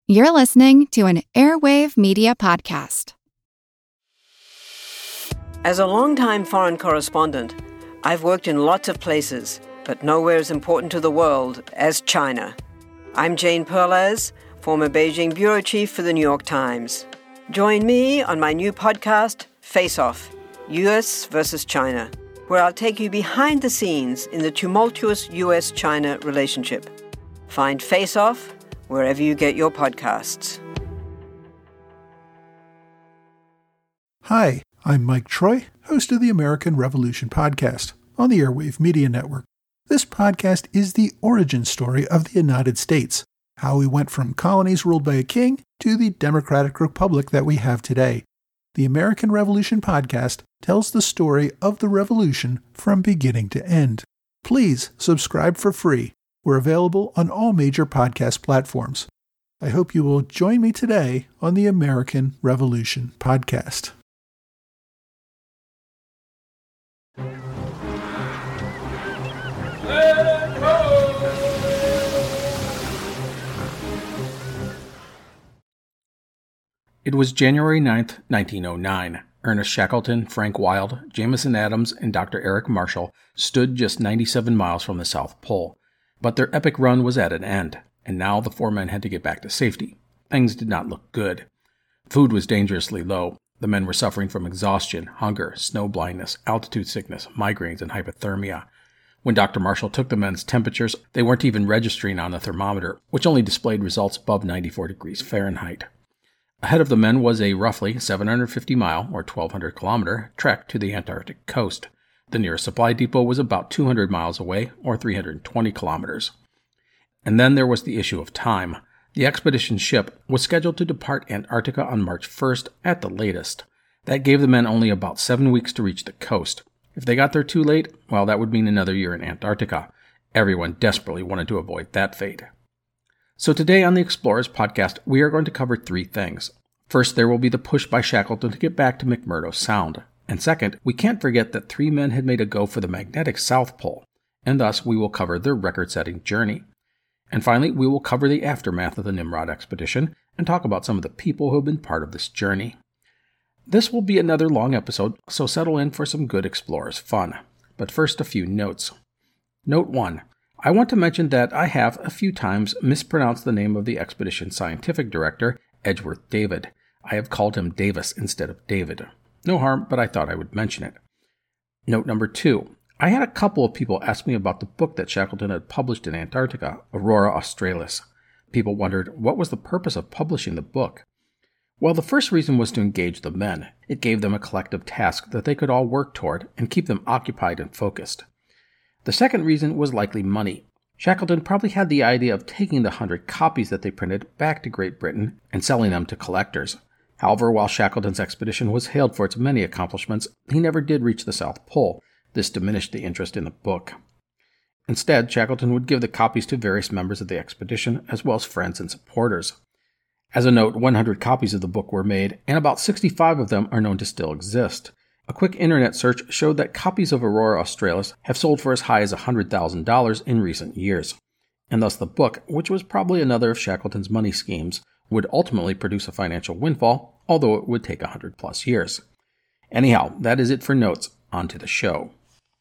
You're listening to an Airwave Media Podcast. As a longtime foreign correspondent, I've worked in lots of places, but nowhere as important to the world as China. I'm Jane Perlez, former Beijing bureau chief for the New York Times. Join me on my new podcast, Face Off, U.S. versus China, where I'll take you behind the scenes in the tumultuous U.S.-China relationship. Find Face Off wherever you get your podcasts. Hi, I'm Mike Troy, host of the American Revolution podcast on the Airwave Media Network. This podcast is the origin story of the United States, how we went from colonies ruled by a king to the democratic republic that we have today. The American Revolution podcast tells the story of the revolution from beginning to end. Please subscribe for free. We're available on all major podcast platforms. I hope you will join me today on the American Revolution podcast. It was January 9th, 1909. Ernest Shackleton, Frank Wild, Jameson Adams, and Dr. Eric Marshall stood just 97 miles from the South Pole. But their epic run was at an end, and now the four men had to get back to safety. Things did not look good. Food was dangerously low. The men were suffering from exhaustion, hunger, snow blindness, altitude sickness, migraines, and hypothermia. When Dr. Marshall took the men's temperatures, they weren't even registering on the thermometer, which only displayed results above 94 degrees Fahrenheit. Ahead of the men was a roughly 750-mile, or 1,200-kilometer, trek to the Antarctic coast. The nearest supply depot was about 200 miles away, or 320 kilometers. And then there was the issue of time. The expedition ship was scheduled to depart Antarctica on March 1st at the latest. That gave the men only about 7 weeks to reach the coast. If they got there too late, well, that would mean another year in Antarctica. Everyone desperately wanted to avoid that fate. So today on the Explorers podcast, we are going to cover three things. First, there will be the push by Shackleton to get back to McMurdo Sound. And second, we can't forget that three men had made a go for the magnetic South Pole, and thus we will cover their record-setting journey. And finally, we will cover the aftermath of the Nimrod expedition and talk about some of the people who have been part of this journey. This will be another long episode, so settle in for some good Explorers fun. But first, a few notes. Note 1. I want to mention that I have a few times mispronounced the name of the expedition scientific director, Edgeworth David. I have called him Davis instead of David. No harm, but I thought I would mention it. Note number 2. I had a couple of people ask me about the book that Shackleton had published in Antarctica, Aurora Australis. People wondered, what was the purpose of publishing the book? Well, the first reason was to engage the men. It gave them a collective task that they could all work toward and keep them occupied and focused. The second reason was likely money. Shackleton probably had the idea of taking the 100 copies that they printed back to Great Britain and selling them to collectors. However, while Shackleton's expedition was hailed for its many accomplishments, he never did reach the South Pole. This diminished the interest in the book. Instead, Shackleton would give the copies to various members of the expedition, as well as friends and supporters. As a note, 100 copies of the book were made, and about 65 of them are known to still exist. A quick internet search showed that copies of Aurora Australis have sold for as high as $100,000 in recent years. And thus the book, which was probably another of Shackleton's money schemes, would ultimately produce a financial windfall, although it would take 100+ years. Anyhow, that is it for notes. On to the show.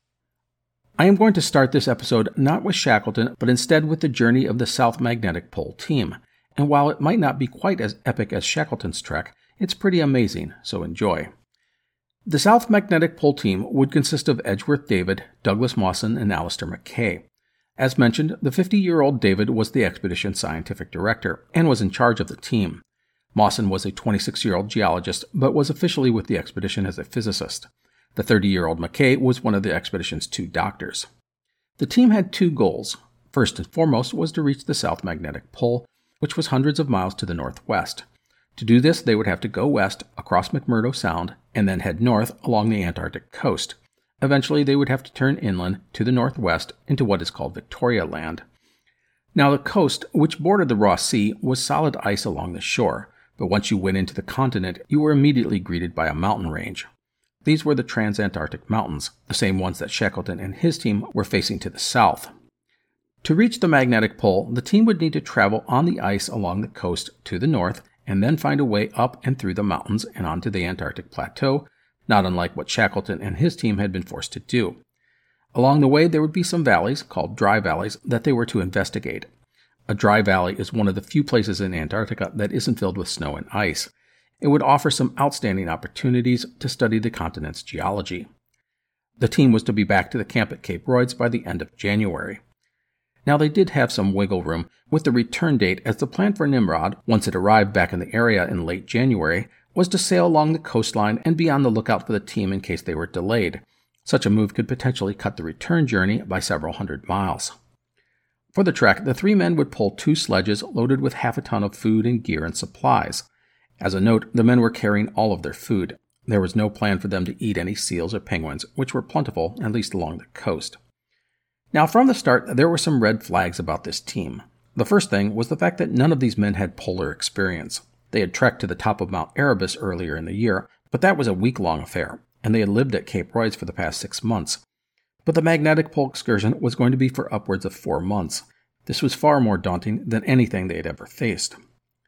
I am going to start this episode not with Shackleton, but instead with the journey of the South Magnetic Pole team. And while it might not be quite as epic as Shackleton's trek, it's pretty amazing, so enjoy. The South Magnetic Pole team would consist of Edgeworth David, Douglas Mawson, and Alistair Mackay. As mentioned, the 50-year-old David was the expedition's scientific director and was in charge of the team. Mawson was a 26-year-old geologist, but was officially with the expedition as a physicist. The 30-year-old Mackay was one of the expedition's 2 doctors. The team had 2 goals. First and foremost was to reach the South Magnetic Pole, which was hundreds of miles to the northwest. To do this, they would have to go west across McMurdo Sound and then head north along the Antarctic coast. Eventually, they would have to turn inland to the northwest into what is called Victoria Land. Now, the coast, which bordered the Ross Sea, was solid ice along the shore, but once you went into the continent, you were immediately greeted by a mountain range. These were the Transantarctic Mountains, the same ones that Shackleton and his team were facing to the south. To reach the magnetic pole, the team would need to travel on the ice along the coast to the north and then find a way up and through the mountains and onto the Antarctic plateau, not unlike what Shackleton and his team had been forced to do. Along the way, there would be some valleys, called dry valleys, that they were to investigate. A dry valley is one of the few places in Antarctica that isn't filled with snow and ice. It would offer some outstanding opportunities to study the continent's geology. The team was to be back to the camp at Cape Royds by the end of January. Now, they did have some wiggle room with the return date, as the plan for Nimrod, once it arrived back in the area in late January, was to sail along the coastline and be on the lookout for the team in case they were delayed. Such a move could potentially cut the return journey by several hundred miles. For the trek, the 3 men would pull 2 sledges loaded with half a ton of food and gear and supplies. As a note, the men were carrying all of their food. There was no plan for them to eat any seals or penguins, which were plentiful, at least along the coast. Now, from the start, there were some red flags about this team. The first thing was the fact that none of these men had polar experience. They had trekked to the top of Mount Erebus earlier in the year, but that was a week-long affair, and they had lived at Cape Royds for the past 6 months. But the magnetic pole excursion was going to be for upwards of 4 months. This was far more daunting than anything they had ever faced.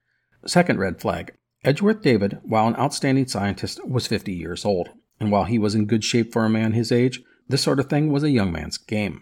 Second red flag. Edgeworth David, while an outstanding scientist, was 50 years old, and while he was in good shape for a man his age, this sort of thing was a young man's game.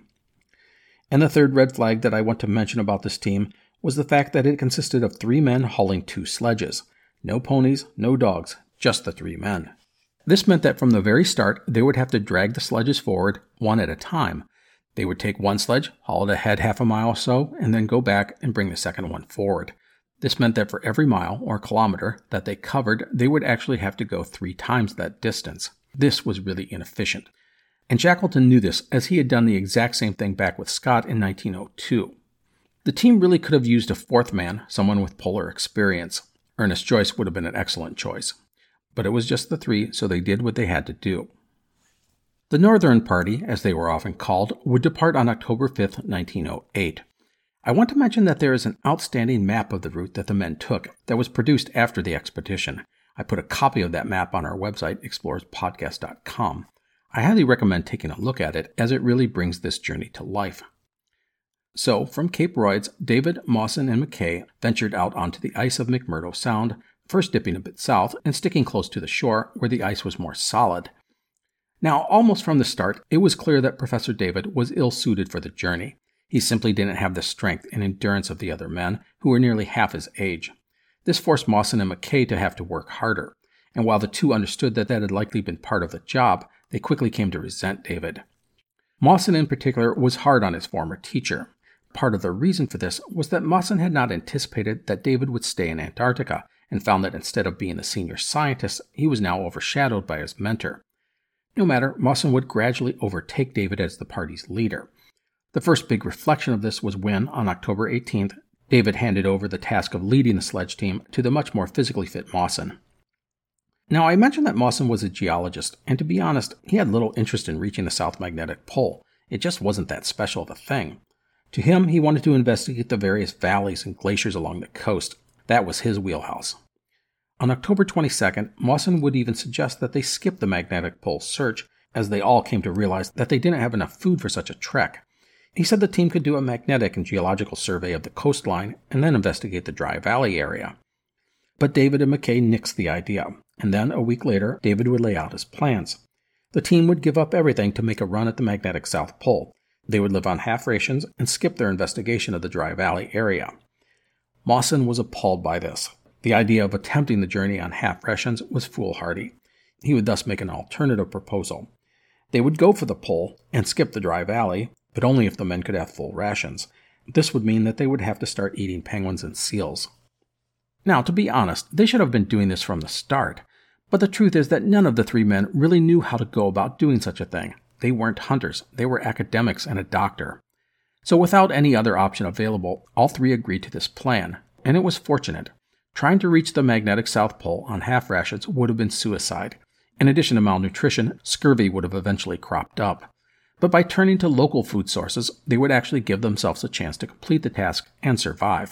And the third red flag that I want to mention about this team was the fact that it consisted of 3 men hauling 2 sledges. No ponies, no dogs, just the 3 men. This meant that from the very start, they would have to drag the sledges forward one at a time. They would take one sledge, haul it ahead half a mile or so, and then go back and bring the second one forward. This meant that for every mile or kilometer that they covered, they would actually have to go 3 times that distance. This was really inefficient. And Shackleton knew this, as he had done the exact same thing back with Scott in 1902. The team really could have used a 4th man, someone with polar experience. Ernest Joyce would have been an excellent choice. But it was just the 3, so they did what they had to do. The Northern Party, as they were often called, would depart on October 5, 1908. I want to mention that there is an outstanding map of the route that the men took that was produced after the expedition. I put a copy of that map on our website, explorerspodcast.com. I highly recommend taking a look at it, as it really brings this journey to life. So, from Cape Royds, David, Mawson, and McKay ventured out onto the ice of McMurdo Sound, first dipping a bit south and sticking close to the shore where the ice was more solid. Now, almost from the start, it was clear that Professor David was ill-suited for the journey. He simply didn't have the strength and endurance of the other men, who were nearly half his age. This forced Mawson and McKay to have to work harder, and while the 2 understood that had likely been part of the job, they quickly came to resent David. Mawson in particular was hard on his former teacher. Part of the reason for this was that Mawson had not anticipated that David would stay in Antarctica, and found that instead of being the senior scientist, he was now overshadowed by his mentor. No matter, Mawson would gradually overtake David as the party's leader. The first big reflection of this was when, on October 18th, David handed over the task of leading the sledge team to the much more physically fit Mawson. Now, I mentioned that Mawson was a geologist, and to be honest, he had little interest in reaching the South Magnetic Pole. It just wasn't that special of a thing. To him, he wanted to investigate the various valleys and glaciers along the coast. That was his wheelhouse. On October 22nd, Mawson would even suggest that they skip the magnetic pole search, as they all came to realize that they didn't have enough food for such a trek. He said the team could do a magnetic and geological survey of the coastline and then investigate the dry valley area. But David and McKay nixed the idea, and then a week later, David would lay out his plans. The team would give up everything to make a run at the magnetic South Pole. They would live on half rations and skip their investigation of the dry valley area. Mawson was appalled by this. The idea of attempting the journey on half rations was foolhardy. He would thus make an alternative proposal. They would go for the pole and skip the dry valley, but only if the men could have full rations. This would mean that they would have to start eating penguins and seals. Now, to be honest, they should have been doing this from the start, but the truth is that none of the 3 men really knew how to go about doing such a thing. They weren't hunters, they were academics and a doctor. So without any other option available, all 3 agreed to this plan, and it was fortunate. Trying to reach the magnetic South Pole on half rations would have been suicide. In addition to malnutrition, scurvy would have eventually cropped up. But by turning to local food sources, they would actually give themselves a chance to complete the task and survive.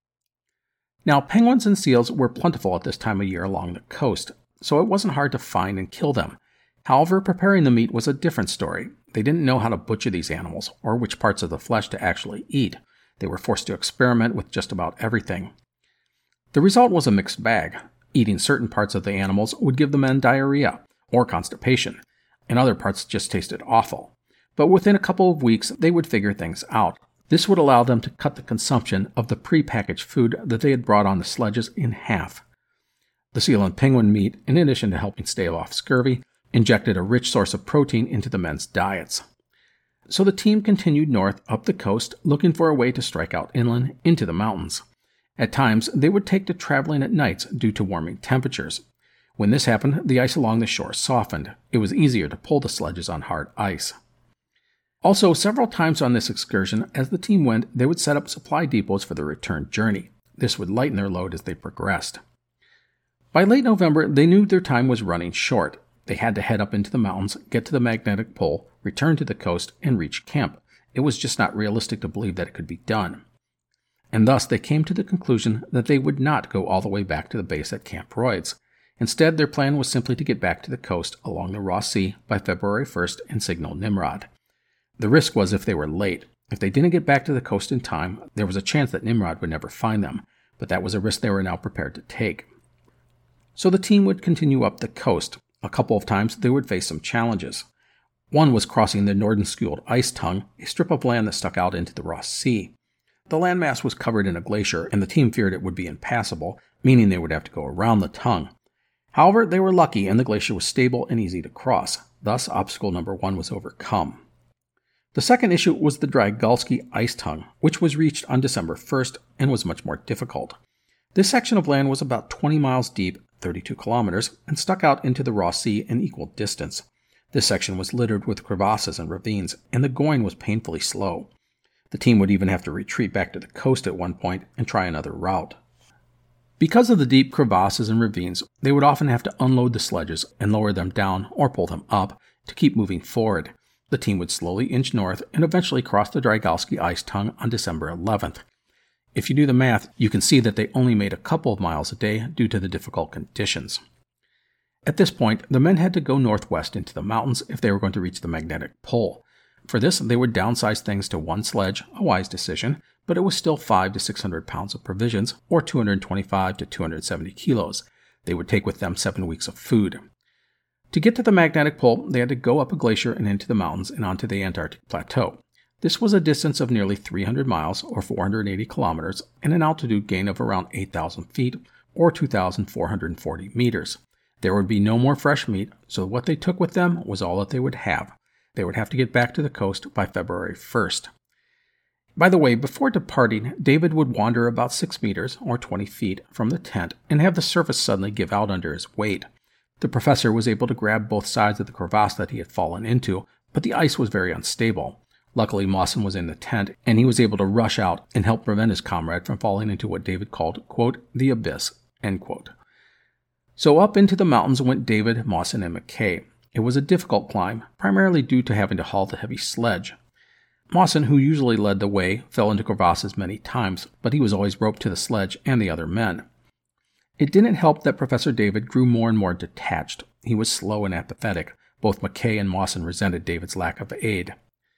Now, penguins and seals were plentiful at this time of year along the coast, so it wasn't hard to find and kill them. However, preparing the meat was a different story. They didn't know how to butcher these animals or which parts of the flesh to actually eat. They were forced to experiment with just about everything. The result was a mixed bag. Eating certain parts of the animals would give the men diarrhea or constipation, and other parts just tasted awful. But within a couple of weeks, they would figure things out. This would allow them to cut the consumption of the pre-packaged food that they had brought on the sledges in half. The seal and penguin meat, in addition to helping stave off scurvy, injected a rich source of protein into the men's diets. So the team continued north up the coast, looking for a way to strike out inland into the mountains. At times, they would take to traveling at nights due to warming temperatures. When this happened, the ice along the shore softened. It was easier to pull the sledges on hard ice. Also, several times on this excursion, as the team went, they would set up supply depots for the return journey. This would lighten their load as they progressed. By late November, they knew their time was running short. They had to head up into the mountains, get to the magnetic pole, return to the coast, and reach camp. It was just not realistic to believe that it could be done. And thus they came to the conclusion that they would not go all the way back to the base at Camp Royds. Instead, their plan was simply to get back to the coast along the Ross Sea by February 1st and signal Nimrod. The risk was if they were late. If they didn't get back to the coast in time, there was a chance that Nimrod would never find them, but that was a risk they were now prepared to take. So the team would continue up the coast. A couple of times they would face some challenges. One was crossing the Nordenskjold ice tongue, a strip of land that stuck out into the Ross Sea. The landmass was covered in a glacier, and the team feared it would be impassable, meaning they would have to go around the tongue. However, they were lucky, and the glacier was stable and easy to cross. Thus, obstacle number 1 was overcome. The second issue was the Drygalski ice tongue, which was reached on December 1st and was much more difficult. This section of land was about 20 miles deep, 32 kilometers, and stuck out into the Ross Sea in equal distance. This section was littered with crevasses and ravines, and the going was painfully slow. The team would even have to retreat back to the coast at one point and try another route. Because of the deep crevasses and ravines, they would often have to unload the sledges and lower them down or pull them up to keep moving forward. The team would slowly inch north and eventually cross the Drygalski ice tongue on December 11th. If you do the math, you can see that they only made a couple of miles a day due to the difficult conditions. At this point, the men had to go northwest into the mountains if they were going to reach the magnetic pole. For this, they would downsize things to one sledge, a wise decision, but it was still 500 to 600 pounds of provisions, or 225 to 270 kilos. They would take with them 7 weeks of food. To get to the magnetic pole, they had to go up a glacier and into the mountains and onto the Antarctic Plateau. This was a distance of nearly 300 miles, or 480 kilometers, and an altitude gain of around 8,000 feet, or 2,440 meters. There would be no more fresh meat, so what they took with them was all that they would have. They would have to get back to the coast by February 1st. By the way, before departing, David would wander about 6 meters, or 20 feet, from the tent and have the surface suddenly give out under his weight. The professor was able to grab both sides of the crevasse that he had fallen into, but the ice was very unstable. Luckily, Mawson was in the tent, and he was able to rush out and help prevent his comrade from falling into what David called, quote, the abyss, end quote. So up into the mountains went David, Mawson, and McKay. It was a difficult climb, primarily due to having to haul the heavy sledge. Mawson, who usually led the way, fell into crevasses many times, but he was always roped to the sledge and the other men. It didn't help that Professor David grew more and more detached. He was slow and apathetic. Both McKay and Mawson resented David's lack of aid.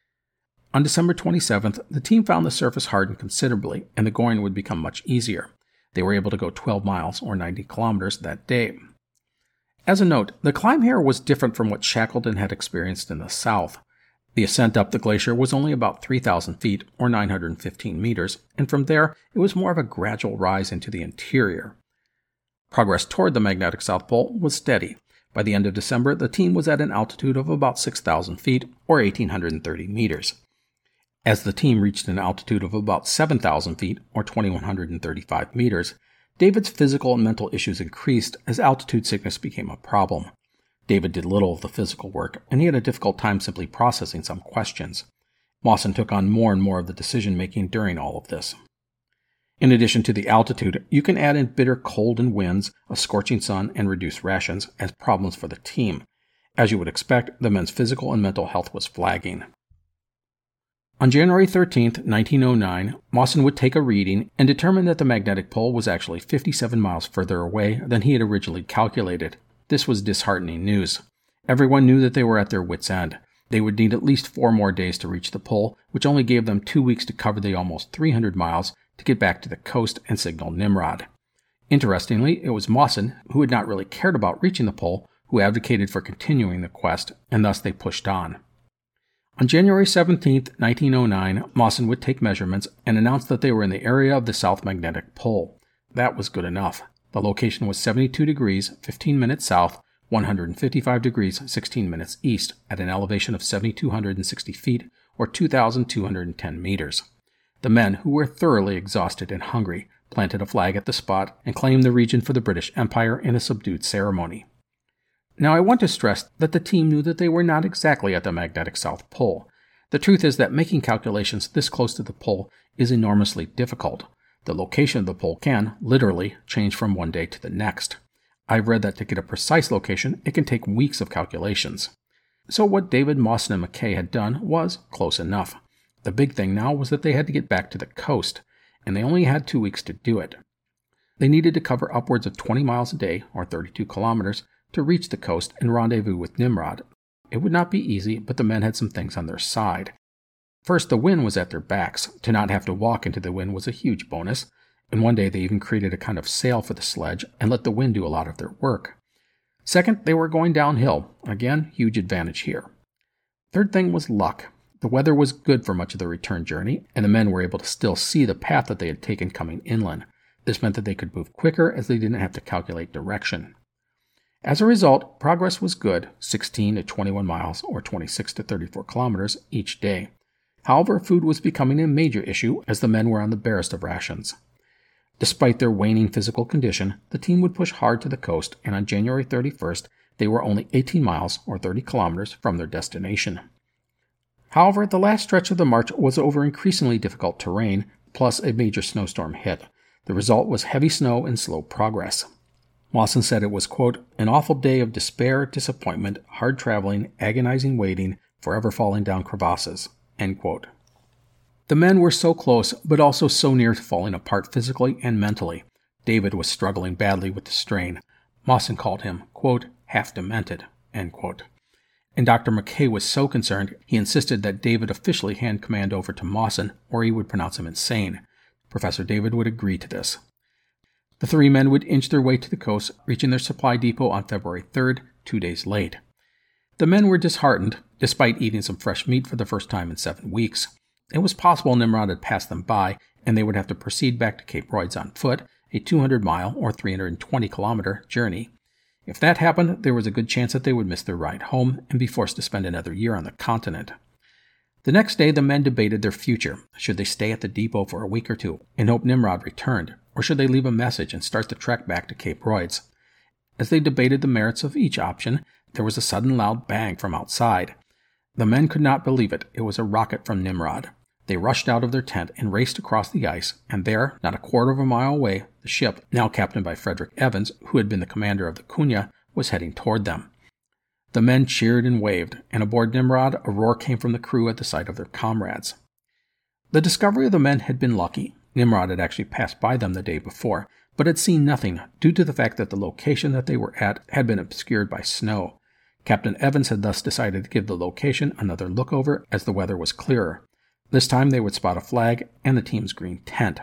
On December 27th, the team found the surface hardened considerably, and the going would become much easier. They were able to go 12 miles, or 90 kilometers, that day. As a note, the climb here was different from what Shackleton had experienced in the south. The ascent up the glacier was only about 3,000 feet, or 915 meters, and from there it was more of a gradual rise into the interior. Progress toward the magnetic South Pole was steady. By the end of December, the team was at an altitude of about 6,000 feet, or 1,830 meters. As the team reached an altitude of about 7,000 feet, or 2,135 meters, David's physical and mental issues increased as altitude sickness became a problem. David did little of the physical work, and he had a difficult time simply processing some questions. Mawson took on more and more of the decision-making during all of this. In addition to the altitude, you can add in bitter cold and winds, a scorching sun, and reduced rations as problems for the team. As you would expect, the men's physical and mental health was flagging. On January 13, 1909, Mawson would take a reading and determine that the magnetic pole was actually 57 miles further away than he had originally calculated. This was disheartening news. Everyone knew that they were at their wits' end. They would need at least 4 more days to reach the pole, which only gave them 2 weeks to cover the almost 300 miles to get back to the coast and signal Nimrod. Interestingly, it was Mawson, who had not really cared about reaching the pole, who advocated for continuing the quest, and thus they pushed on. On January 17, 1909, Mawson would take measurements and announce that they were in the area of the South Magnetic Pole. That was good enough. The location was 72 degrees, 15 minutes south, 155 degrees, 16 minutes east, at an elevation of 7,260 feet, or 2,210 meters. The men, who were thoroughly exhausted and hungry, planted a flag at the spot and claimed the region for the British Empire in a subdued ceremony. Now, I want to stress that the team knew that they were not exactly at the magnetic South Pole. The truth is that making calculations this close to the pole is enormously difficult. The location of the pole can, literally, change from one day to the next. I've read that to get a precise location, it can take weeks of calculations. So what David, Mawson, and Mackay had done was close enough. The big thing now was that they had to get back to the coast, and they only had 2 weeks to do it. They needed to cover upwards of 20 miles a day, or 32 kilometers, to reach the coast and rendezvous with Nimrod. It would not be easy, but the men had some things on their side. First, the wind was at their backs. To not have to walk into the wind was a huge bonus, and one day they even created a kind of sail for the sledge and let the wind do a lot of their work. Second, they were going downhill. Again, huge advantage here. Third thing was luck. The weather was good for much of the return journey, and the men were able to still see the path that they had taken coming inland. This meant that they could move quicker as they didn't have to calculate direction. As a result, progress was good, 16 to 21 miles or 26 to 34 kilometers each day. However, food was becoming a major issue as the men were on the barest of rations. Despite their waning physical condition, the team would push hard to the coast, and on January 31st, they were only 18 miles or 30 kilometers from their destination. However, the last stretch of the march was over increasingly difficult terrain, plus a major snowstorm hit. The result was heavy snow and slow progress. Mawson said it was, quote, an awful day of despair, disappointment, hard traveling, agonizing waiting, forever falling down crevasses, end quote. The men were so close, but also so near to falling apart physically and mentally. David was struggling badly with the strain. Mawson called him, quote, half demented, end quote. And Dr. Mackay was so concerned, he insisted that David officially hand command over to Mawson, or he would pronounce him insane. Professor David would agree to this. The 3 men would inch their way to the coast, reaching their supply depot on February 3rd, 2 days late. The men were disheartened, despite eating some fresh meat for the first time in 7 weeks. It was possible Nimrod had passed them by, and they would have to proceed back to Cape Royds on foot, a 200-mile or 320-kilometer journey. If that happened, there was a good chance that they would miss their ride home and be forced to spend another year on the continent. The next day, the men debated their future. Should they stay at the depot for a week or two and hope Nimrod returned, or should they leave a message and start the trek back to Cape Royds? As they debated the merits of each option, there was a sudden loud bang from outside. The men could not believe it. It was a rocket from Nimrod. They rushed out of their tent and raced across the ice, and there, not a quarter of a mile away, the ship, now captained by Frederick Evans, who had been the commander of the Cunha, was heading toward them. The men cheered and waved, and aboard Nimrod, a roar came from the crew at the sight of their comrades. The discovery of the men had been lucky. Nimrod had actually passed by them the day before, but had seen nothing due to the fact that the location that they were at had been obscured by snow. Captain Evans had thus decided to give the location another look over as the weather was clearer. This time they would spot a flag and the team's green tent.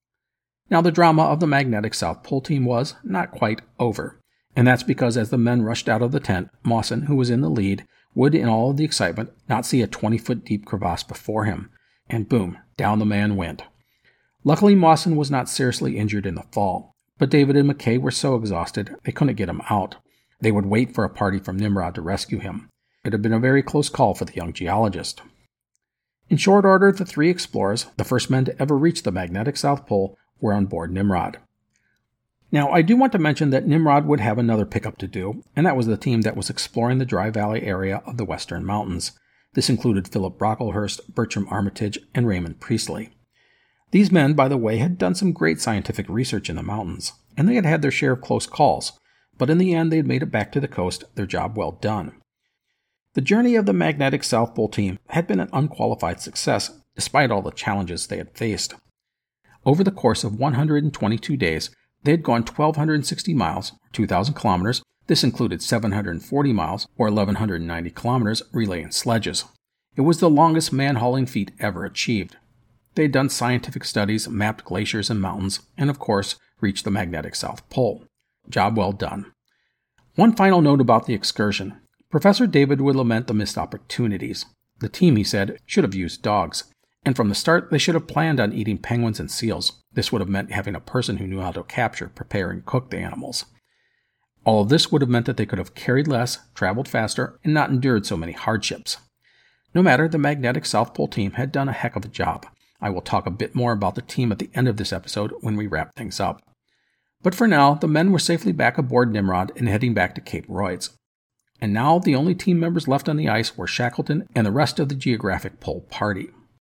Now the drama of the magnetic South Pole team was not quite over, and that's because as the men rushed out of the tent, Mawson, who was in the lead, would, in all of the excitement, not see a 20-foot deep crevasse before him, and boom, down the man went. Luckily, Mawson was not seriously injured in the fall, but David and Mackay were so exhausted they couldn't get him out. They would wait for a party from Nimrod to rescue him. It had been a very close call for the young geologist. In short order, the 3 explorers, the first men to ever reach the magnetic South Pole, were on board Nimrod. Now, I do want to mention that Nimrod would have another pickup to do, and that was the team that was exploring the Dry Valley area of the Western Mountains. This included Philip Brocklehurst, Bertram Armitage, and Raymond Priestley. These men, by the way, had done some great scientific research in the mountains, and they had had their share of close calls, but in the end they had made it back to the coast, their job well done. The journey of the magnetic South Pole team had been an unqualified success, despite all the challenges they had faced. Over the course of 122 days, they had gone 1,260 miles, 2,000 kilometers, This included 740 miles, or 1,190 kilometers, relaying sledges. It was the longest man-hauling feat ever achieved. They had done scientific studies, mapped glaciers and mountains, and of course, reached the magnetic South Pole. Job well done. One final note about the excursion. Professor David would lament the missed opportunities. The team, he said, should have used dogs. And from the start, they should have planned on eating penguins and seals. This would have meant having a person who knew how to capture, prepare, and cook the animals. All of this would have meant that they could have carried less, traveled faster, and not endured so many hardships. No matter, the magnetic South Pole team had done a heck of a job. I will talk a bit more about the team at the end of this episode when we wrap things up. But for now, the men were safely back aboard Nimrod and heading back to Cape Royds. And now the only team members left on the ice were Shackleton and the rest of the Geographic Pole Party.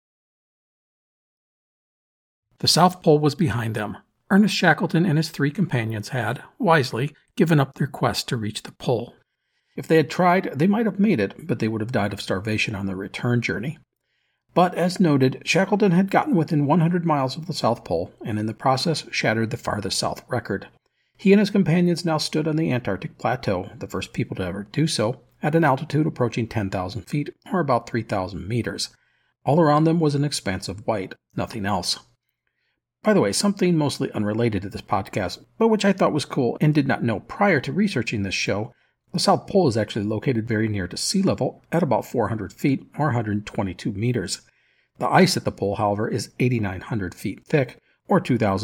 The South Pole was behind them. Ernest Shackleton and his 3 companions had, wisely, given up their quest to reach the pole. If they had tried, they might have made it, but they would have died of starvation on their return journey. But, as noted, Shackleton had gotten within 100 miles of the South Pole, and in the process shattered the farthest south record. He and his companions now stood on the Antarctic Plateau, the first people to ever do so, at an altitude approaching 10,000 feet, or about 3,000 meters. All around them was an expanse of white, nothing else. By the way, something mostly unrelated to this podcast, but which I thought was cool and did not know prior to researching this show, the South Pole is actually located very near to sea level at about 400 feet or 122 meters. The ice at the pole, however, is 8,900 feet thick or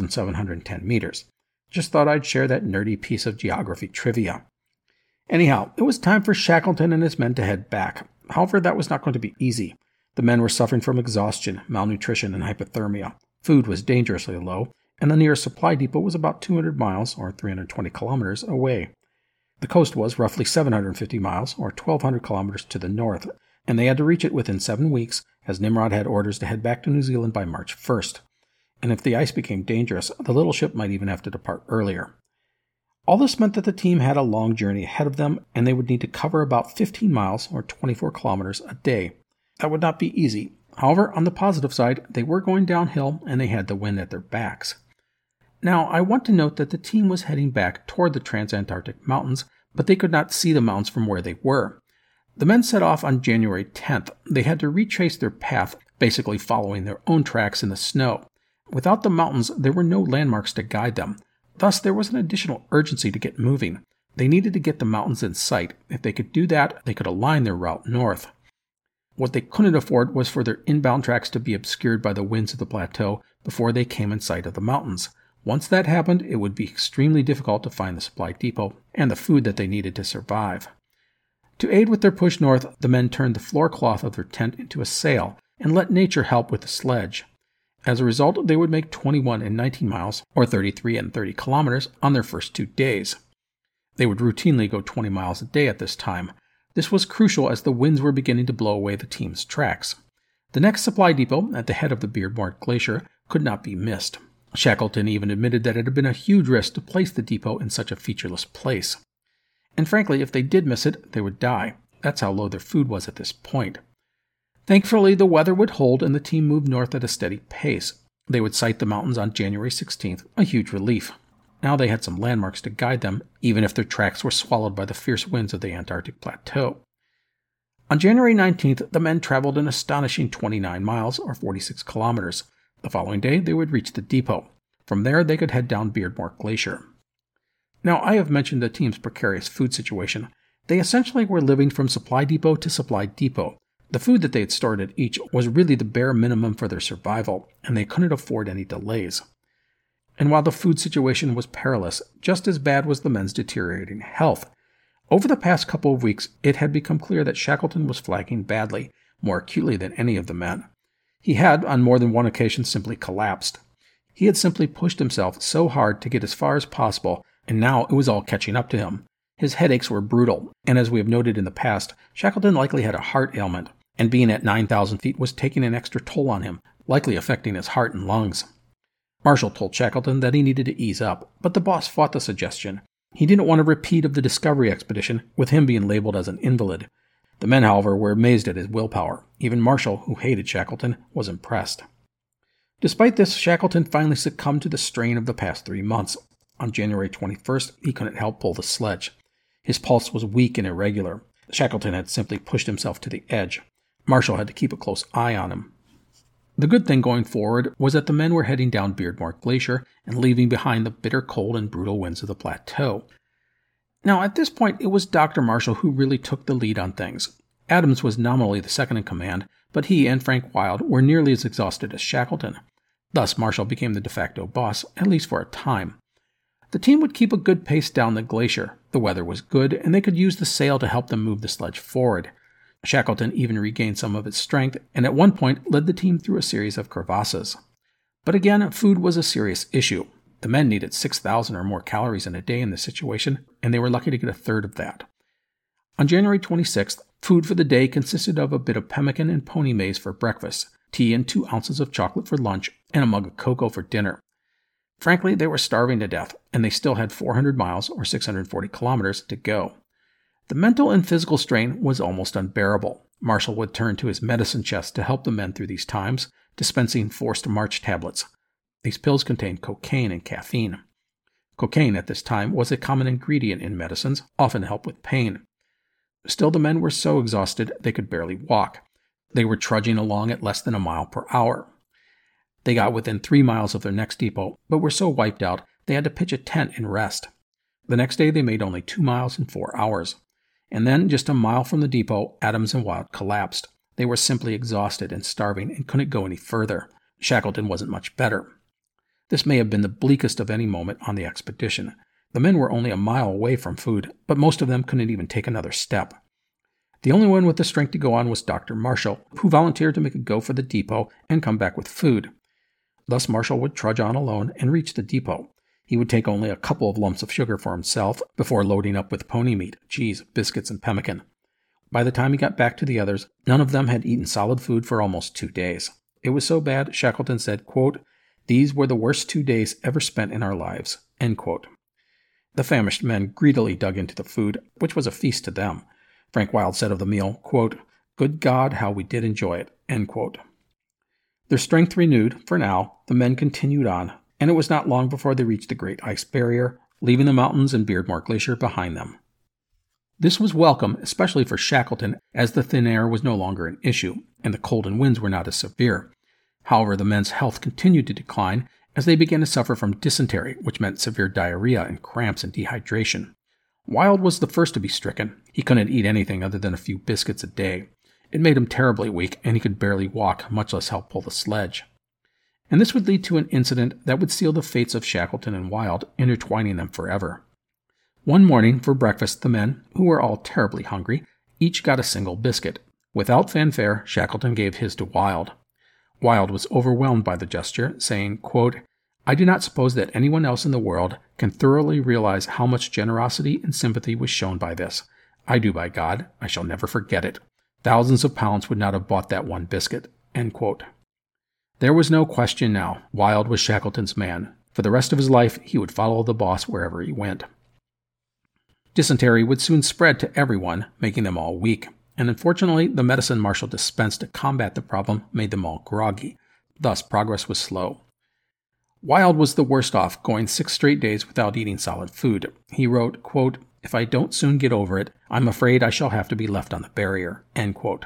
2,710 meters. Just thought I'd share that nerdy piece of geography trivia. Anyhow, it was time for Shackleton and his men to head back. However, that was not going to be easy. The men were suffering from exhaustion, malnutrition, and hypothermia. Food was dangerously low, and the nearest supply depot was about 200 miles, or 320 kilometers, away. The coast was roughly 750 miles, or 1,200 kilometers to the north, and they had to reach it within 7 weeks, as Nimrod had orders to head back to New Zealand by March 1st. And if the ice became dangerous, the little ship might even have to depart earlier. All this meant that the team had a long journey ahead of them, and they would need to cover about 15 miles, or 24 kilometers, a day. That would not be easy. However, on the positive side, they were going downhill and they had the wind at their backs. Now, I want to note that the team was heading back toward the Transantarctic Mountains, but they could not see the mountains from where they were. The men set off on January 10th. They had to retrace their path, basically following their own tracks in the snow. Without the mountains, there were no landmarks to guide them. Thus, there was an additional urgency to get moving. They needed to get the mountains in sight. If they could do that, they could align their route north. What they couldn't afford was for their inbound tracks to be obscured by the winds of the plateau before they came in sight of the mountains. Once that happened, it would be extremely difficult to find the supply depot and the food that they needed to survive. To aid with their push north, the men turned the floor cloth of their tent into a sail and let nature help with the sledge. As a result, they would make 21 and 19 miles, or 33 and 30 kilometers, on their first 2 days. They would routinely go 20 miles a day at this time. This was crucial as the winds were beginning to blow away the team's tracks. The next supply depot, at the head of the Beardmore Glacier, could not be missed. Shackleton even admitted that it had been a huge risk to place the depot in such a featureless place. And frankly, if they did miss it, they would die. That's how low their food was at this point. Thankfully, the weather would hold and the team moved north at a steady pace. They would sight the mountains on January 16th, a huge relief. Now they had some landmarks to guide them, even if their tracks were swallowed by the fierce winds of the Antarctic Plateau. On January 19th, the men traveled an astonishing 29 miles, or 46 kilometers. The following day, they would reach the depot. From there, they could head down Beardmore Glacier. Now, I have mentioned the team's precarious food situation. They essentially were living from supply depot to supply depot. The food that they had stored at each was really the bare minimum for their survival, and they couldn't afford any delays. And while the food situation was perilous, just as bad was the men's deteriorating health. Over the past couple of weeks, it had become clear that Shackleton was flagging badly, more acutely than any of the men. He had, on more than one occasion, simply collapsed. He had simply pushed himself so hard to get as far as possible, and now it was all catching up to him. His headaches were brutal, and as we have noted in the past, Shackleton likely had a heart ailment, and being at 9,000 feet was taking an extra toll on him, likely affecting his heart and lungs. Marshall told Shackleton that he needed to ease up, but the boss fought the suggestion. He didn't want a repeat of the Discovery expedition, with him being labeled as an invalid. The men, however, were amazed at his willpower. Even Marshall, who hated Shackleton, was impressed. Despite this, Shackleton finally succumbed to the strain of the past 3 months. On January 21st, he couldn't help pull the sledge. His pulse was weak and irregular. Shackleton had simply pushed himself to the edge. Marshall had to keep a close eye on him. The good thing going forward was that the men were heading down Beardmore Glacier and leaving behind the bitter cold and brutal winds of the plateau. Now, at this point, it was Dr. Marshall who really took the lead on things. Adams was nominally the second in command, but he and Frank Wild were nearly as exhausted as Shackleton. Thus, Marshall became the de facto boss, at least for a time. The team would keep a good pace down the glacier. The weather was good, and they could use the sail to help them move the sledge forward. Shackleton even regained some of its strength, and at one point led the team through a series of crevasses. But again, food was a serious issue. The men needed 6,000 or more calories in a day in this situation, and they were lucky to get a third of that. On January 26th, food for the day consisted of a bit of pemmican and pony maize for breakfast, tea and 2 ounces of chocolate for lunch, and a mug of cocoa for dinner. Frankly, they were starving to death, and they still had 400 miles or 640 kilometers to go. The mental and physical strain was almost unbearable. Marshall would turn to his medicine chest to help the men through these times, dispensing forced march tablets. These pills contained cocaine and caffeine. Cocaine at this time was a common ingredient in medicines, often to help with pain. Still, the men were so exhausted they could barely walk. They were trudging along at less than a mile per hour. They got within 3 miles of their next depot, but were so wiped out they had to pitch a tent and rest. The next day they made only 2 miles in 4 hours. And then, just a mile from the depot, Adams and Wild collapsed. They were simply exhausted and starving and couldn't go any further. Shackleton wasn't much better. This may have been the bleakest of any moment on the expedition. The men were only a mile away from food, but most of them couldn't even take another step. The only one with the strength to go on was Dr. Marshall, who volunteered to make a go for the depot and come back with food. Thus Marshall would trudge on alone and reach the depot. He would take only a couple of lumps of sugar for himself before loading up with pony meat, cheese, biscuits, and pemmican. By the time he got back to the others, none of them had eaten solid food for almost 2 days. It was so bad, Shackleton said, quote, "These were the worst 2 days ever spent in our lives," end quote. The famished men greedily dug into the food, which was a feast to them. Frank Wild said of the meal, quote, "Good God, how we did enjoy it," end quote. Their strength renewed, for now, the men continued on, and it was not long before they reached the Great Ice Barrier, leaving the mountains and Beardmore Glacier behind them. This was welcome, especially for Shackleton, as the thin air was no longer an issue, and the cold and winds were not as severe. However, the men's health continued to decline as they began to suffer from dysentery, which meant severe diarrhea and cramps and dehydration. Wild was the first to be stricken. He couldn't eat anything other than a few biscuits a day. It made him terribly weak, and he could barely walk, much less help pull the sledge. And this would lead to an incident that would seal the fates of Shackleton and Wild, intertwining them forever. One morning, for breakfast, the men, who were all terribly hungry, each got a single biscuit. Without fanfare, Shackleton gave his to Wild. Wild was overwhelmed by the gesture, saying, quote, "I do not suppose that anyone else in the world can thoroughly realize how much generosity and sympathy was shown by this. I do, by God. I shall never forget it. Thousands of pounds would not have bought that one biscuit," end quote. There was no question now. Wild was Shackleton's man. For the rest of his life, he would follow the boss wherever he went. Dysentery would soon spread to everyone, making them all weak. And unfortunately, the medicine Marshall dispensed to combat the problem made them all groggy. Thus, progress was slow. Wild was the worst off, going 6 straight days without eating solid food. He wrote, quote, "If I don't soon get over it, I'm afraid I shall have to be left on the barrier," end quote.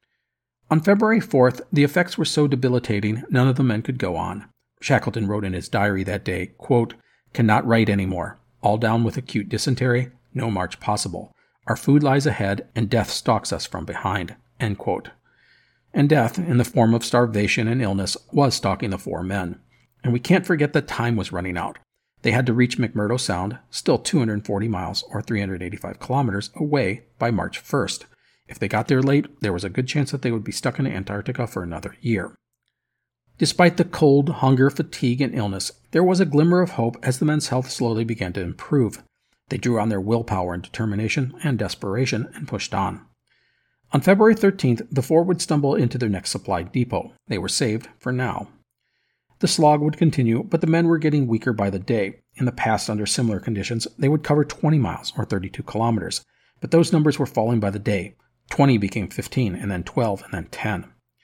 On February 4th, the effects were so debilitating, none of the men could go on. Shackleton wrote in his diary that day, quote, "Cannot write anymore. All down with acute dysentery, no march possible. Our food lies ahead, and death stalks us from behind," end quote. And death, in the form of starvation and illness, was stalking the 4 men. And we can't forget that time was running out. They had to reach McMurdo Sound, still 240 miles or 385 kilometers away, by March 1st. If they got there late, there was a good chance that they would be stuck in Antarctica for another year. Despite the cold, hunger, fatigue, and illness, there was a glimmer of hope as the men's health slowly began to improve. They drew on their willpower and determination and desperation and pushed on. On February 13th, the 4 would stumble into their next supply depot. They were saved for now. The slog would continue, but the men were getting weaker by the day. In the past, under similar conditions, they would cover 20 miles or 32 kilometers, but those numbers were falling by the day. 20 became 15, and then 12, and then 10.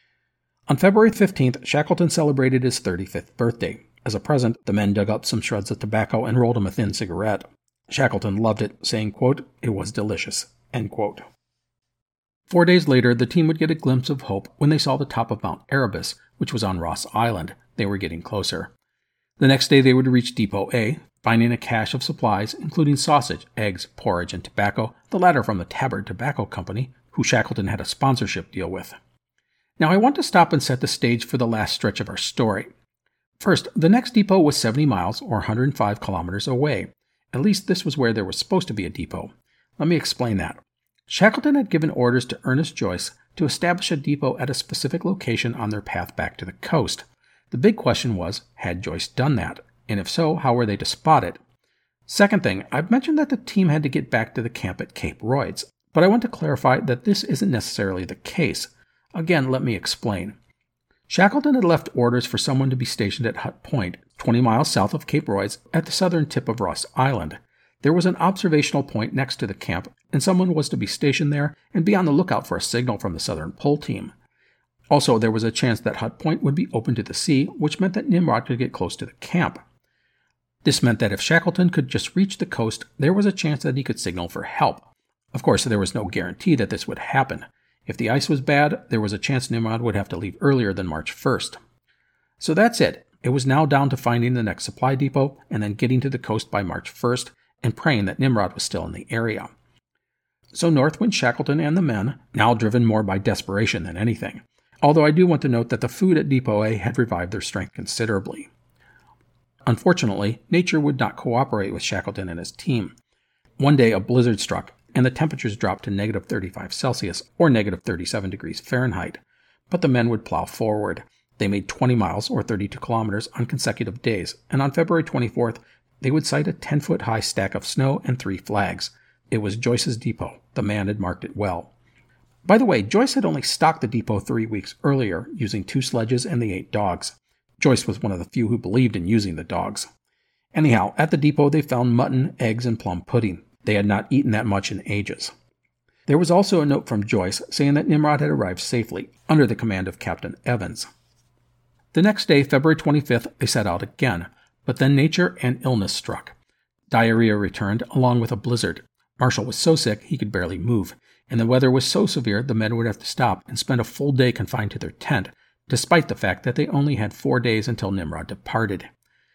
On February 15th, Shackleton celebrated his 35th birthday. As a present, the men dug up some shreds of tobacco and rolled him a thin cigarette. Shackleton loved it, saying, quote, "It was delicious," end quote. 4 days later, the team would get a glimpse of hope when they saw the top of Mount Erebus, which was on Ross Island. They were getting closer. The next day they would reach Depot A, finding a cache of supplies, including sausage, eggs, porridge, and tobacco, the latter from the Tabard Tobacco Company, who Shackleton had a sponsorship deal with. Now I want to stop and set the stage for the last stretch of our story. First, the next depot was 70 miles, or 105 kilometers away. At least this was where there was supposed to be a depot. Let me explain that. Shackleton had given orders to Ernest Joyce to establish a depot at a specific location on their path back to the coast. The big question was, had Joyce done that? And if so, how were they to spot it? Second thing, I've mentioned that the team had to get back to the camp at Cape Royds, but I want to clarify that this isn't necessarily the case. Again, let me explain. Shackleton had left orders for someone to be stationed at Hut Point, 20 miles south of Cape Royds, at the southern tip of Ross Island. There was an observational point next to the camp, and someone was to be stationed there and be on the lookout for a signal from the Southern Pole team. Also, there was a chance that Hut Point would be open to the sea, which meant that Nimrod could get close to the camp. This meant that if Shackleton could just reach the coast, there was a chance that he could signal for help. Of course, there was no guarantee that this would happen. If the ice was bad, there was a chance Nimrod would have to leave earlier than March 1st. So that's it. It was now down to finding the next supply depot and then getting to the coast by March 1st and praying that Nimrod was still in the area. So north went Shackleton and the men, now driven more by desperation than anything. Although I do want to note that the food at Depot A had revived their strength considerably. Unfortunately, nature would not cooperate with Shackleton and his team. One day a blizzard struck, and the temperatures dropped to negative 35 Celsius, or negative 37 degrees Fahrenheit. But the men would plow forward. They made 20 miles, or 32 kilometers, on consecutive days, and on February 24th, they would sight a 10-foot-high stack of snow and 3 flags. It was Joyce's depot. The man had marked it well. By the way, Joyce had only stocked the depot 3 weeks earlier, using 2 sledges and the 8 dogs. Joyce was one of the few who believed in using the dogs. Anyhow, at the depot they found mutton, eggs, and plum pudding. They had not eaten that much in ages. There was also a note from Joyce saying that Nimrod had arrived safely, under the command of Captain Evans. The next day, February 25th, they set out again, but then nature and illness struck. Diarrhea returned, along with a blizzard. Marshall was so sick he could barely move, and the weather was so severe the men would have to stop and spend a full day confined to their tent, despite the fact that they only had 4 days until Nimrod departed.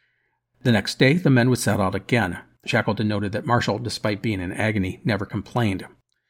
The next day, the men would set out again. Shackleton noted that Marshall, despite being in agony, never complained.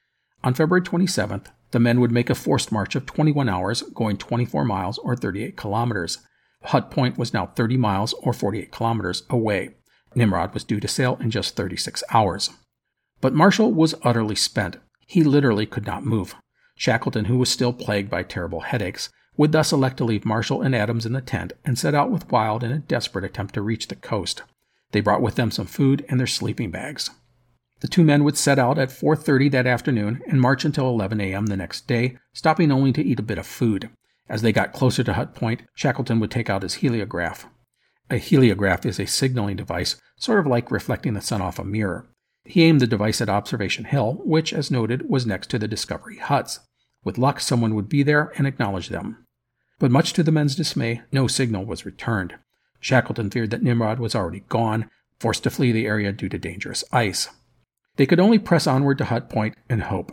On February 27th, the men would make a forced march of 21 hours, going 24 miles or 38 kilometers. Hut Point was now 30 miles or 48 kilometers away. Nimrod was due to sail in just 36 hours. But Marshall was utterly spent. He literally could not move. Shackleton, who was still plagued by terrible headaches, would thus elect to leave Marshall and Adams in the tent and set out with Wild in a desperate attempt to reach the coast. They brought with them some food and their sleeping bags. The 2 men would set out at 4:30 that afternoon and march until 11 a.m. the next day, stopping only to eat a bit of food. As they got closer to Hut Point, Shackleton would take out his heliograph. A heliograph is a signaling device, sort of like reflecting the sun off a mirror. He aimed the device at Observation Hill, which, as noted, was next to the Discovery huts. With luck, someone would be there and acknowledge them. But much to the men's dismay, no signal was returned. Shackleton feared that Nimrod was already gone, forced to flee the area due to dangerous ice. They could only press onward to Hut Point and hope.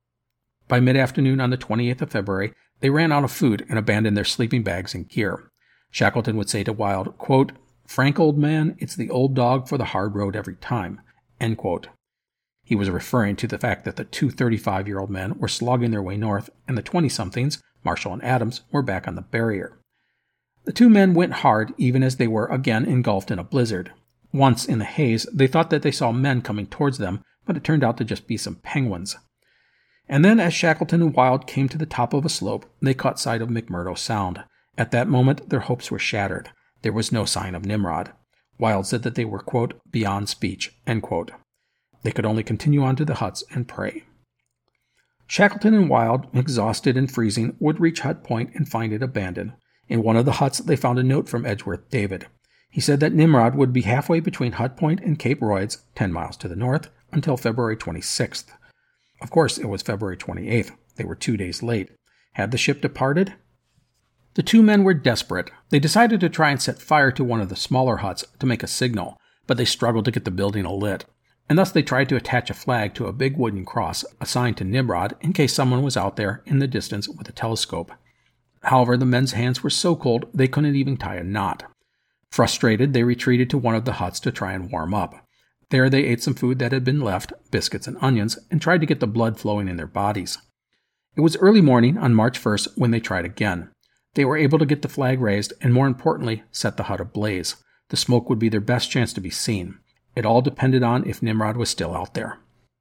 By mid-afternoon on the 28th of February, they ran out of food and abandoned their sleeping bags and gear. Shackleton would say to Wild, quote, "Frank, old man, it's the old dog for the hard road every time," end quote. He was referring to the fact that the 2 35-year-old men were slogging their way north, and the 20-somethings, Marshall and Adams, were back on the barrier. The 2 men went hard even as they were again engulfed in a blizzard. Once, in the haze, they thought that they saw men coming towards them, but it turned out to just be some penguins. And then, as Shackleton and Wild came to the top of a slope, they caught sight of McMurdo Sound. At that moment, their hopes were shattered. There was no sign of Nimrod. Wild said that they were, quote, "beyond speech," end quote. They could only continue on to the huts and pray. Shackleton and Wild, exhausted and freezing, would reach Hut Point and find it abandoned. In one of the huts, they found a note from Edgeworth David. He said that Nimrod would be halfway between Hut Point and Cape Royds, 10 miles to the north, until February 26th. Of course, it was February 28th. They were 2 days late. Had the ship departed? The 2 men were desperate. They decided to try and set fire to one of the smaller huts to make a signal, but they struggled to get the building alit. and thus they tried to attach a flag to a big wooden cross assigned to Nimrod in case someone was out there in the distance with a telescope. However, the men's hands were so cold they couldn't even tie a knot. Frustrated, they retreated to one of the huts to try and warm up. There they ate some food that had been left, biscuits and onions, and tried to get the blood flowing in their bodies. It was early morning on March 1st when they tried again. They were able to get the flag raised and, more importantly, set the hut ablaze. The smoke would be their best chance to be seen. It all depended on if Nimrod was still out there.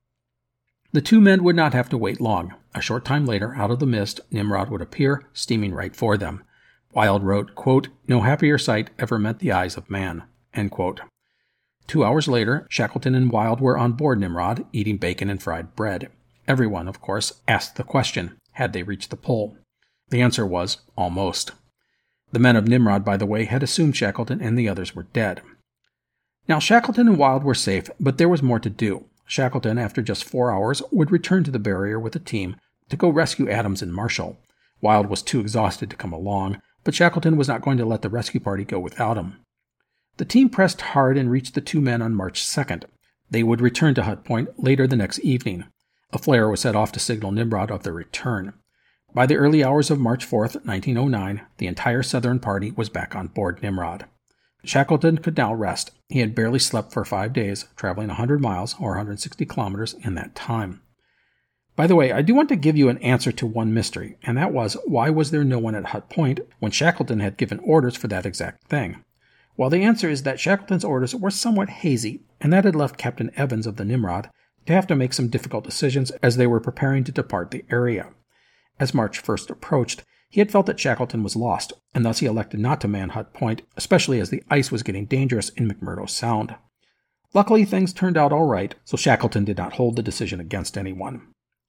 The two men would not have to wait long. A short time later, out of the mist, Nimrod would appear, steaming right for them. Wild wrote, quote, "No happier sight ever met the eyes of man," end quote. 2 hours later, Shackleton and Wild were on board Nimrod, eating bacon and fried bread. Everyone, of course, asked the question, had they reached the pole? The answer was, almost. The men of Nimrod, by the way, had assumed Shackleton and the others were dead. Now, Shackleton and Wild were safe, but there was more to do. Shackleton, after just 4 hours, would return to the barrier with a team to go rescue Adams and Marshall. Wild was too exhausted to come along, but Shackleton was not going to let the rescue party go without him. The team pressed hard and reached the two men on March 2nd. They would return to Hut Point later the next evening. A flare was set off to signal Nimrod of their return. By the early hours of March 4th, 1909, the entire Southern party was back on board Nimrod. Shackleton could now rest. He had barely slept for 5 days, traveling 100 miles or 160 kilometers in that time. By the way, I do want to give you an answer to one mystery, and that was, why was there no one at Hut Point when Shackleton had given orders for that exact thing? Well, the answer is that Shackleton's orders were somewhat hazy, and that had left Captain Evans of the Nimrod to have to make some difficult decisions as they were preparing to depart the area. As March 1st approached, he had felt that Shackleton was lost, and thus he elected not to man Hut Point, especially as the ice was getting dangerous in McMurdo Sound. Luckily, things turned out all right, so Shackleton did not hold the decision against anyone.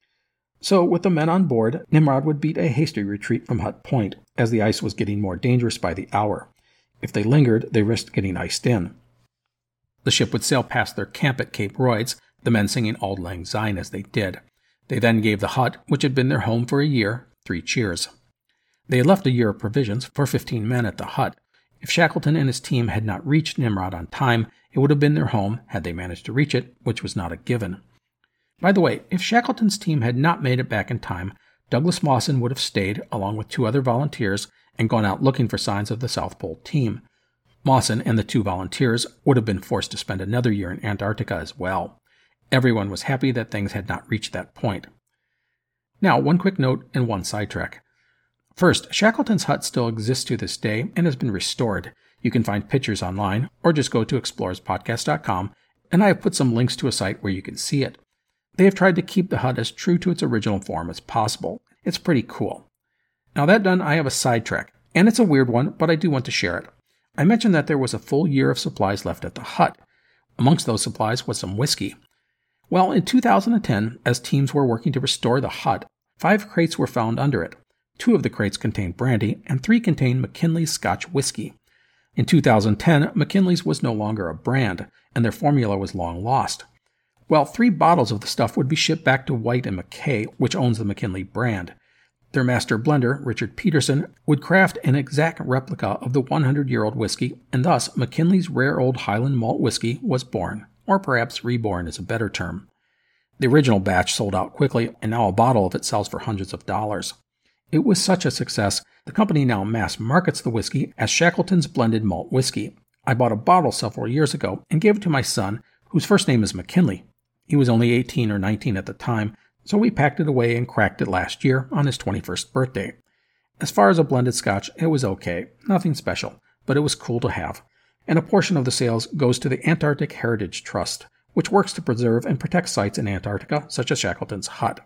So, with the men on board, Nimrod would beat a hasty retreat from Hut Point, as the ice was getting more dangerous by the hour. If they lingered, they risked getting iced in. The ship would sail past their camp at Cape Royds, the men singing Auld Lang Syne as they did. They then gave the hut, which had been their home for a year, 3 cheers. They had left a year of provisions for 15 men at the hut. If Shackleton and his team had not reached Nimrod on time, it would have been their home had they managed to reach it, which was not a given. By the way, if Shackleton's team had not made it back in time, Douglas Mawson would have stayed, along with 2 other volunteers, and gone out looking for signs of the South Pole team. Mawson and the 2 volunteers would have been forced to spend another year in Antarctica as well. Everyone was happy that things had not reached that point. Now, one quick note and one sidetrack. First, Shackleton's hut still exists to this day and has been restored. You can find pictures online, or just go to explorerspodcast.com, and I have put some links to a site where you can see it. They have tried to keep the hut as true to its original form as possible. It's pretty cool. Now that done, I have a sidetrack, and it's a weird one, but I do want to share it. I mentioned that there was a full year of supplies left at the hut. Amongst those supplies was some whiskey. Well, in 2010, as teams were working to restore the hut, 5 crates were found under it. 2 of the crates contained brandy, and 3 contained McKinley's Scotch whiskey. In 2010, McKinley's was no longer a brand, and their formula was long lost. Well, 3 bottles of the stuff would be shipped back to White & McKay, which owns the McKinley brand. Their master blender, Richard Peterson, would craft an exact replica of the 100-year-old whiskey, and thus McKinley's rare old Highland malt whiskey was born, or perhaps reborn is a better term. The original batch sold out quickly, and now a bottle of it sells for hundreds of dollars. It was such a success, the company now mass markets the whiskey as Shackleton's Blended Malt Whiskey. I bought a bottle several years ago and gave it to my son, whose first name is McKinley. He was only 18 or 19 at the time, so we packed it away and cracked it last year on his 21st birthday. As far as a blended scotch, it was okay, nothing special, but it was cool to have. And a portion of the sales goes to the Antarctic Heritage Trust, which works to preserve and protect sites in Antarctica, such as Shackleton's hut.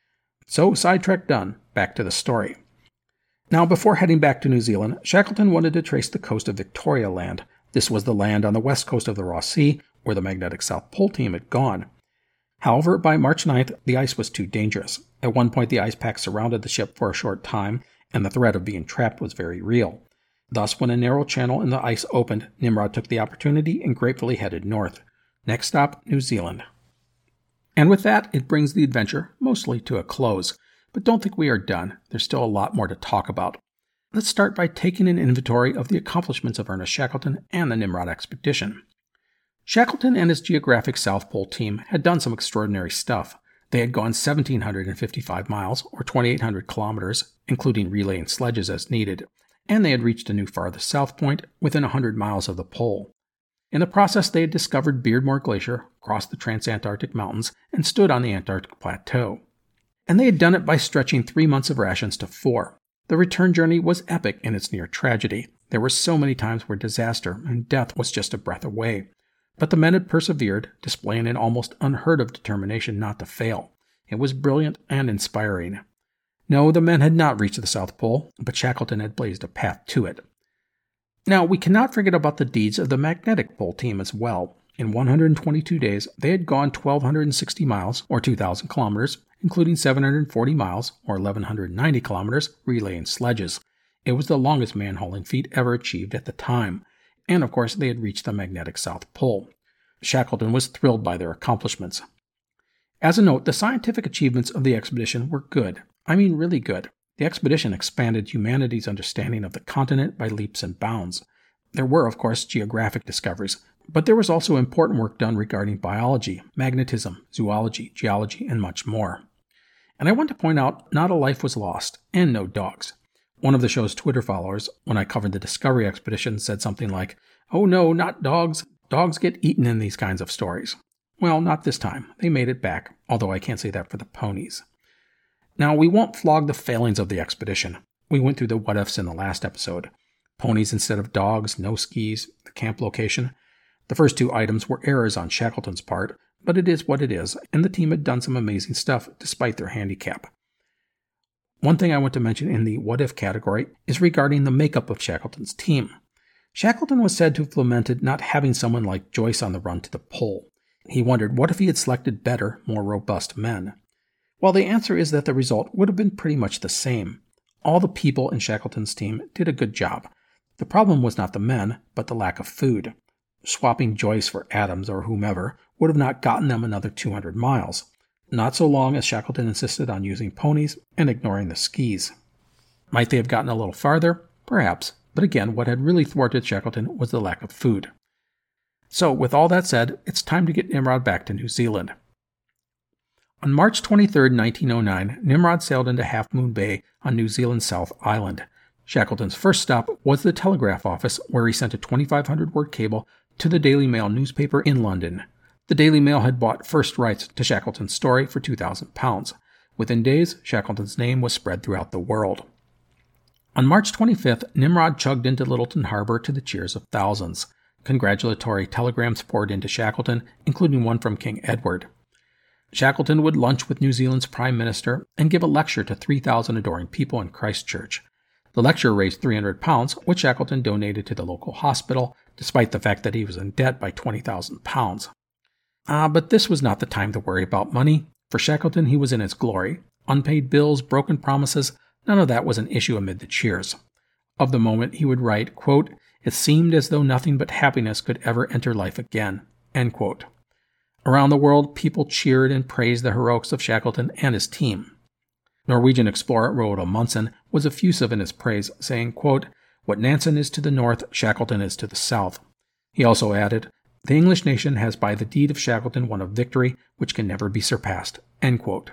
So, sidetrack done, back to the story. Now, before heading back to New Zealand, Shackleton wanted to trace the coast of Victoria Land. This was the land on the west coast of the Ross Sea, where the Magnetic South Pole team had gone. However, by March 9th, the ice was too dangerous. At one point, the ice pack surrounded the ship for a short time, and the threat of being trapped was very real. Thus, when a narrow channel in the ice opened, Nimrod took the opportunity and gratefully headed north. Next stop, New Zealand. And with that, it brings the adventure mostly to a close. But don't think we are done. There's still a lot more to talk about. Let's start by taking an inventory of the accomplishments of Ernest Shackleton and the Nimrod expedition. Shackleton and his Geographic South Pole team had done some extraordinary stuff. They had gone 1,755 miles, or 2,800 kilometers, including relaying sledges as needed, and they had reached a new farthest south point within 100 miles of the pole. In the process, they had discovered Beardmore Glacier, crossed the Transantarctic Mountains, and stood on the Antarctic Plateau. And they had done it by stretching 3 months of rations to 4. The return journey was epic in its near tragedy. There were so many times where disaster and death was just a breath away. But the men had persevered, displaying an almost unheard-of determination not to fail. It was brilliant and inspiring. No, the men had not reached the South Pole, but Shackleton had blazed a path to it. Now, we cannot forget about the deeds of the Magnetic Pole team as well. In 122 days, they had gone 1,260 miles, or 2,000 kilometers, including 740 miles, or 1,190 kilometers, relaying sledges. It was the longest man-hauling feat ever achieved at the time. And of course, they had reached the magnetic South Pole. Shackleton was thrilled by their accomplishments. As a note, the scientific achievements of the expedition were good. I mean really good. The expedition expanded humanity's understanding of the continent by leaps and bounds. There were, of course, geographic discoveries, but there was also important work done regarding biology, magnetism, zoology, geology, and much more. And I want to point out, not a life was lost, and no dogs. One of the show's Twitter followers, when I covered the Discovery expedition, said something like, "Oh no, not dogs. Dogs get eaten in these kinds of stories." Well, not this time. They made it back, although I can't say that for the ponies. Now, we won't flog the failings of the expedition. We went through the what-ifs in the last episode. Ponies instead of dogs, no skis, the camp location. The first 2 items were errors on Shackleton's part, but it is what it is, and the team had done some amazing stuff despite their handicap. One thing I want to mention in the what-if category is regarding the makeup of Shackleton's team. Shackleton was said to have lamented not having someone like Joyce on the run to the pole. He wondered what if he had selected better, more robust men. Well, the answer is that the result would have been pretty much the same. All the people in Shackleton's team did a good job. The problem was not the men, but the lack of food. Swapping Joyce for Adams or whomever would have not gotten them another 200 miles. Not so long as Shackleton insisted on using ponies and ignoring the skis. Might they have gotten a little farther? Perhaps. But again, what had really thwarted Shackleton was the lack of food. So, with all that said, it's time to get Nimrod back to New Zealand. On March 23, 1909, Nimrod sailed into Half Moon Bay on New Zealand's South Island. Shackleton's first stop was the telegraph office, where he sent a 2,500-word cable to the Daily Mail newspaper in London. The Daily Mail had bought first rights to Shackleton's story for £2,000. Within days, Shackleton's name was spread throughout the world. On March 25th, Nimrod chugged into Littleton Harbor to the cheers of thousands. Congratulatory telegrams poured into Shackleton, including one from King Edward. Shackleton would lunch with New Zealand's Prime Minister and give a lecture to 3,000 adoring people in Christchurch. The lecture raised £300, which Shackleton donated to the local hospital, despite the fact that he was in debt by £20,000. But this was not the time to worry about money. For Shackleton, he was in his glory. Unpaid bills, broken promises, none of that was an issue amid the cheers. Of the moment, he would write, quote, "It seemed as though nothing but happiness could ever enter life again," end quote. Around the world, people cheered and praised the heroics of Shackleton and his team. Norwegian explorer Roald Amundsen was effusive in his praise, saying, quote, "What Nansen is to the north, Shackleton is to the south." He also added, "The English nation has by the deed of Shackleton won a victory which can never be surpassed," end quote.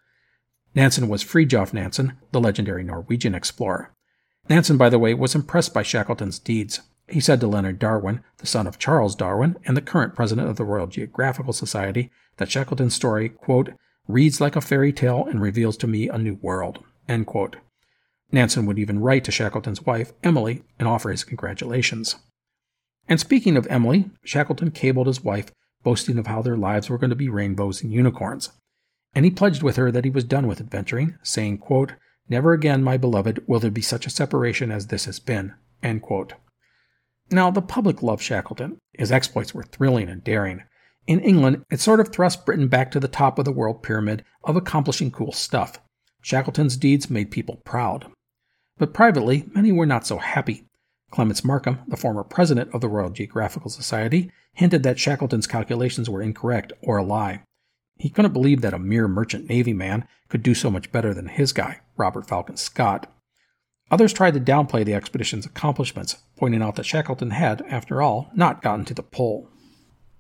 Nansen was Fridtjof Nansen, the legendary Norwegian explorer. Nansen, by the way, was impressed by Shackleton's deeds. He said to Leonard Darwin, the son of Charles Darwin and the current president of the Royal Geographical Society, that Shackleton's story, quote, "reads like a fairy tale and reveals to me a new world," end quote. Nansen would even write to Shackleton's wife, Emily, and offer his congratulations. And speaking of Emily, Shackleton cabled his wife, boasting of how their lives were going to be rainbows and unicorns. And he pledged with her that he was done with adventuring, saying, quote, "Never again, my beloved, will there be such a separation as this has been," end quote. Now, the public loved Shackleton. His exploits were thrilling and daring. In England, it sort of thrust Britain back to the top of the world pyramid of accomplishing cool stuff. Shackleton's deeds made people proud. But privately, many were not so happy. Clements Markham, the former president of the Royal Geographical Society, hinted that Shackleton's calculations were incorrect or a lie. He couldn't believe that a mere merchant navy man could do so much better than his guy, Robert Falcon Scott. Others tried to downplay the expedition's accomplishments, pointing out that Shackleton had, after all, not gotten to the pole.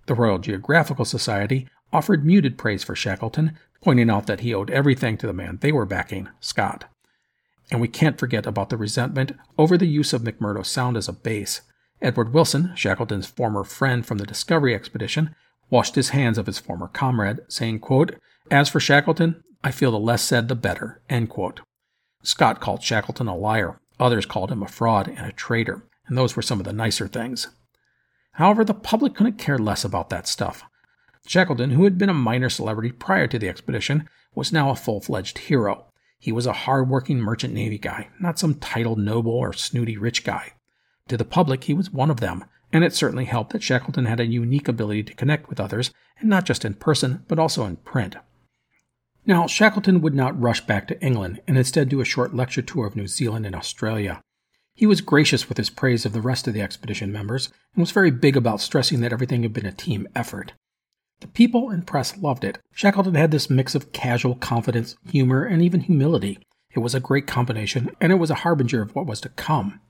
The Royal Geographical Society offered muted praise for Shackleton, pointing out that he owed everything to the man they were backing, Scott. And we can't forget about the resentment over the use of McMurdo Sound as a base. Edward Wilson, Shackleton's former friend from the Discovery expedition, washed his hands of his former comrade, saying, quote, "As for Shackleton, I feel the less said the better," end quote. Scott called Shackleton a liar. Others called him a fraud and a traitor, and those were some of the nicer things. However, the public couldn't care less about that stuff. Shackleton, who had been a minor celebrity prior to the expedition, was now a full-fledged hero. He was a hard-working merchant navy guy, not some titled noble or snooty rich guy. To the public, he was one of them, and it certainly helped that Shackleton had a unique ability to connect with others, and not just in person, but also in print. Now, Shackleton would not rush back to England, and instead do a short lecture tour of New Zealand and Australia. He was gracious with his praise of the rest of the expedition members, and was very big about stressing that everything had been a team effort. The people and press loved it. Shackleton had this mix of casual confidence, humor, and even humility. It was a great combination, and it was a harbinger of what was to come.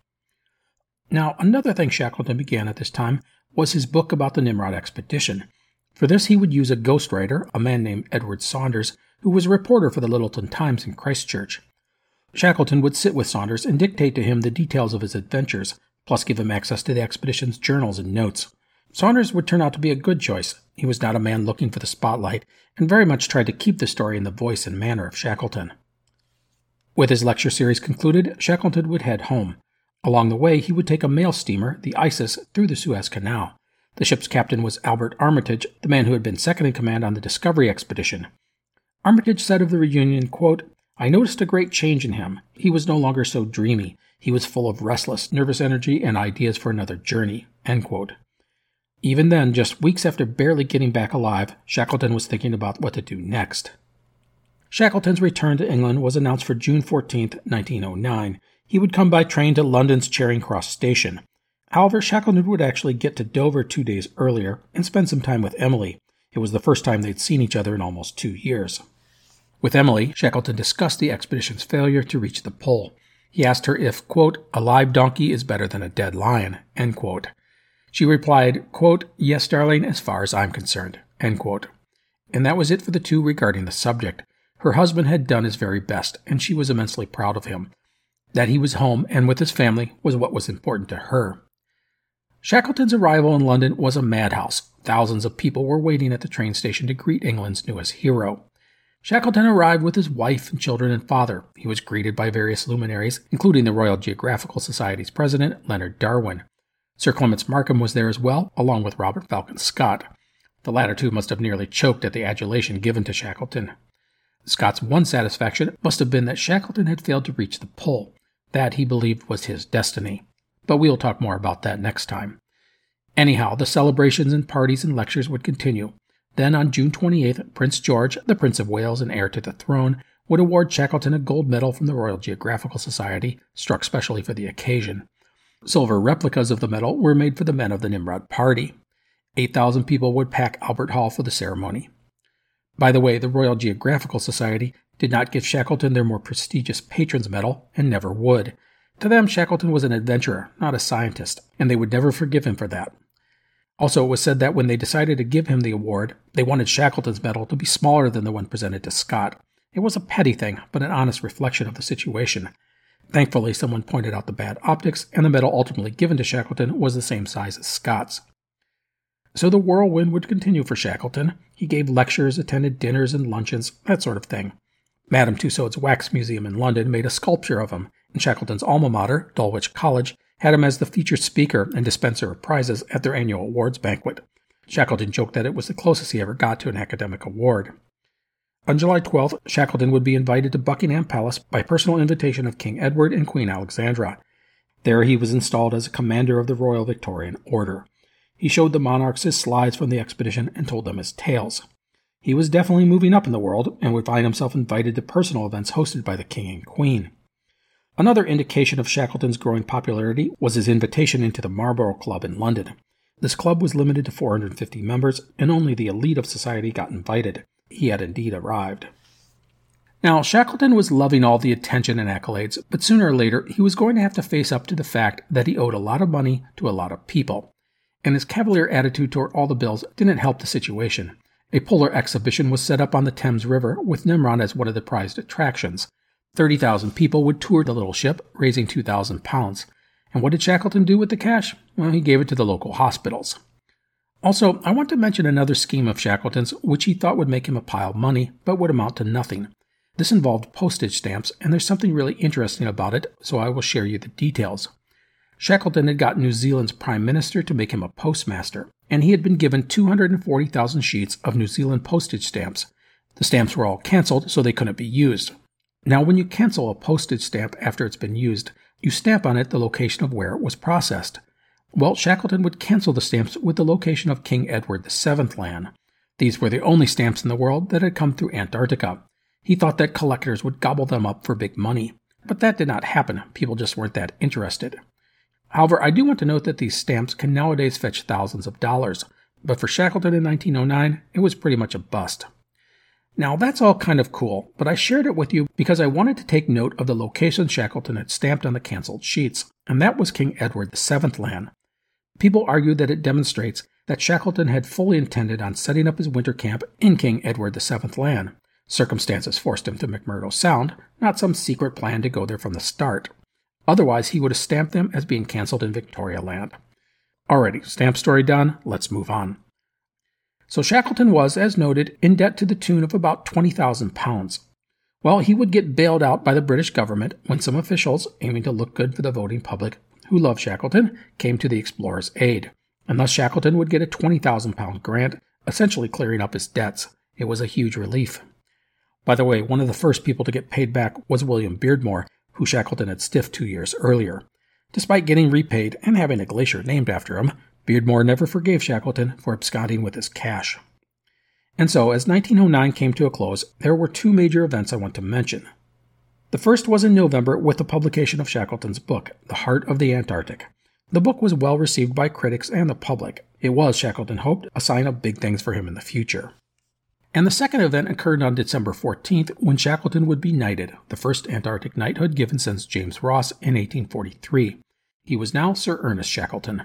Now, another thing Shackleton began at this time was his book about the Nimrod expedition. For this, he would use a ghostwriter, a man named Edward Saunders, who was a reporter for the Littleton Times in Christchurch. Shackleton would sit with Saunders and dictate to him the details of his adventures, plus give him access to the expedition's journals and notes. Saunders would turn out to be a good choice. He was not a man looking for the spotlight, and very much tried to keep the story in the voice and manner of Shackleton. With his lecture series concluded, Shackleton would head home. Along the way, he would take a mail steamer, the Isis, through the Suez Canal. The ship's captain was Albert Armitage, the man who had been second in command on the Discovery expedition. Armitage said of the reunion, quote, "I noticed a great change in him. He was no longer so dreamy. He was full of restless, nervous energy and ideas for another journey," end quote. Even then, just weeks after barely getting back alive, Shackleton was thinking about what to do next. Shackleton's return to England was announced for June 14, 1909. He would come by train to London's Charing Cross station. However, Shackleton would actually get to Dover 2 days earlier and spend some time with Emily. It was the first time they'd seen each other in almost 2 years. With Emily, Shackleton discussed the expedition's failure to reach the pole. He asked her if, quote, "a live donkey is better than a dead lion," end quote. She replied, quote, "Yes, darling, as far as I'm concerned," end quote. And that was it for the two regarding the subject. Her husband had done his very best, and she was immensely proud of him. That he was home and with his family was what was important to her. Shackleton's arrival in London was a madhouse. Thousands of people were waiting at the train station to greet England's newest hero. Shackleton arrived with his wife and children and father. He was greeted by various luminaries, including the Royal Geographical Society's president, Leonard Darwin. Sir Clements Markham was there as well, along with Robert Falcon Scott. The latter two must have nearly choked at the adulation given to Shackleton. Scott's one satisfaction must have been that Shackleton had failed to reach the pole. That, he believed, was his destiny. But we'll talk more about that next time. Anyhow, the celebrations and parties and lectures would continue. Then, on June 28th, Prince George, the Prince of Wales and heir to the throne, would award Shackleton a gold medal from the Royal Geographical Society, struck specially for the occasion. Silver replicas of the medal were made for the men of the Nimrod party. 8,000 people would pack Albert Hall for the ceremony. By the way, the Royal Geographical Society did not give Shackleton their more prestigious Patron's Medal, and never would. To them, Shackleton was an adventurer, not a scientist, and they would never forgive him for that. Also, it was said that when they decided to give him the award, they wanted Shackleton's medal to be smaller than the one presented to Scott. It was a petty thing, but an honest reflection of the situation. Thankfully, someone pointed out the bad optics, and the medal ultimately given to Shackleton was the same size as Scott's. So the whirlwind would continue for Shackleton. He gave lectures, attended dinners and luncheons, that sort of thing. Madame Tussauds Wax Museum in London made a sculpture of him, and Shackleton's alma mater, Dulwich College, had him as the featured speaker and dispenser of prizes at their annual awards banquet. Shackleton joked that it was the closest he ever got to an academic award. On July 12th, Shackleton would be invited to Buckingham Palace by personal invitation of King Edward and Queen Alexandra. There he was installed as a commander of the Royal Victorian Order. He showed the monarchs his slides from the expedition and told them his tales. He was definitely moving up in the world and would find himself invited to personal events hosted by the King and Queen. Another indication of Shackleton's growing popularity was his invitation into the Marlborough Club in London. This club was limited to 450 members, and only the elite of society got invited. He had indeed arrived. Now, Shackleton was loving all the attention and accolades, but sooner or later he was going to have to face up to the fact that he owed a lot of money to a lot of people. and his cavalier attitude toward all the bills didn't help the situation. A polar exhibition was set up on the Thames River with Nimrod as one of the prized attractions. 30,000 people would tour the little ship, raising £2,000. And what did Shackleton do with the cash? Well, he gave it to the local hospitals. Also, I want to mention another scheme of Shackleton's which he thought would make him a pile of money, but would amount to nothing. This involved postage stamps, and there's something really interesting about it, so I will share you the details. Shackleton had got New Zealand's Prime Minister to make him a postmaster, and he had been given 240,000 sheets of New Zealand postage stamps. The stamps were all cancelled, so they couldn't be used. Now, when you cancel a postage stamp after it's been used, you stamp on it the location of where it was processed. Well, Shackleton would cancel the stamps with the location of King Edward VII Land. These were the only stamps in the world that had come through Antarctica. He thought that collectors would gobble them up for big money. But that did not happen. People just weren't that interested. However, I do want to note that these stamps can nowadays fetch thousands of dollars. But for Shackleton in 1909, it was pretty much a bust. Now, that's all kind of cool, but I shared it with you because I wanted to take note of the location Shackleton had stamped on the cancelled sheets, and that was King Edward VII Land. People argue that it demonstrates that Shackleton had fully intended on setting up his winter camp in King Edward VII Land. Circumstances forced him to McMurdo Sound, not some secret plan to go there from the start. Otherwise, he would have stamped them as being cancelled in Victoria Land. Alrighty, stamp story done, let's move on. So Shackleton was, as noted, in debt to the tune of about £20,000. Well, he would get bailed out by the British government when some officials, aiming to look good for the voting public, who loved Shackleton, came to the explorer's aid. And thus Shackleton would get a £20,000 grant, essentially clearing up his debts. It was a huge relief. By the way, one of the first people to get paid back was William Beardmore, who Shackleton had stiffed 2 years earlier. Despite getting repaid and having a glacier named after him, Beardmore never forgave Shackleton for absconding with his cash. And so, as 1909 came to a close, there were two major events I want to mention. The first was in November with the publication of Shackleton's book, The Heart of the Antarctic. The book was well received by critics and the public. It was, Shackleton hoped, a sign of big things for him in the future. And the second event occurred on December 14th when Shackleton would be knighted, the first Antarctic knighthood given since James Ross in 1843. He was now Sir Ernest Shackleton.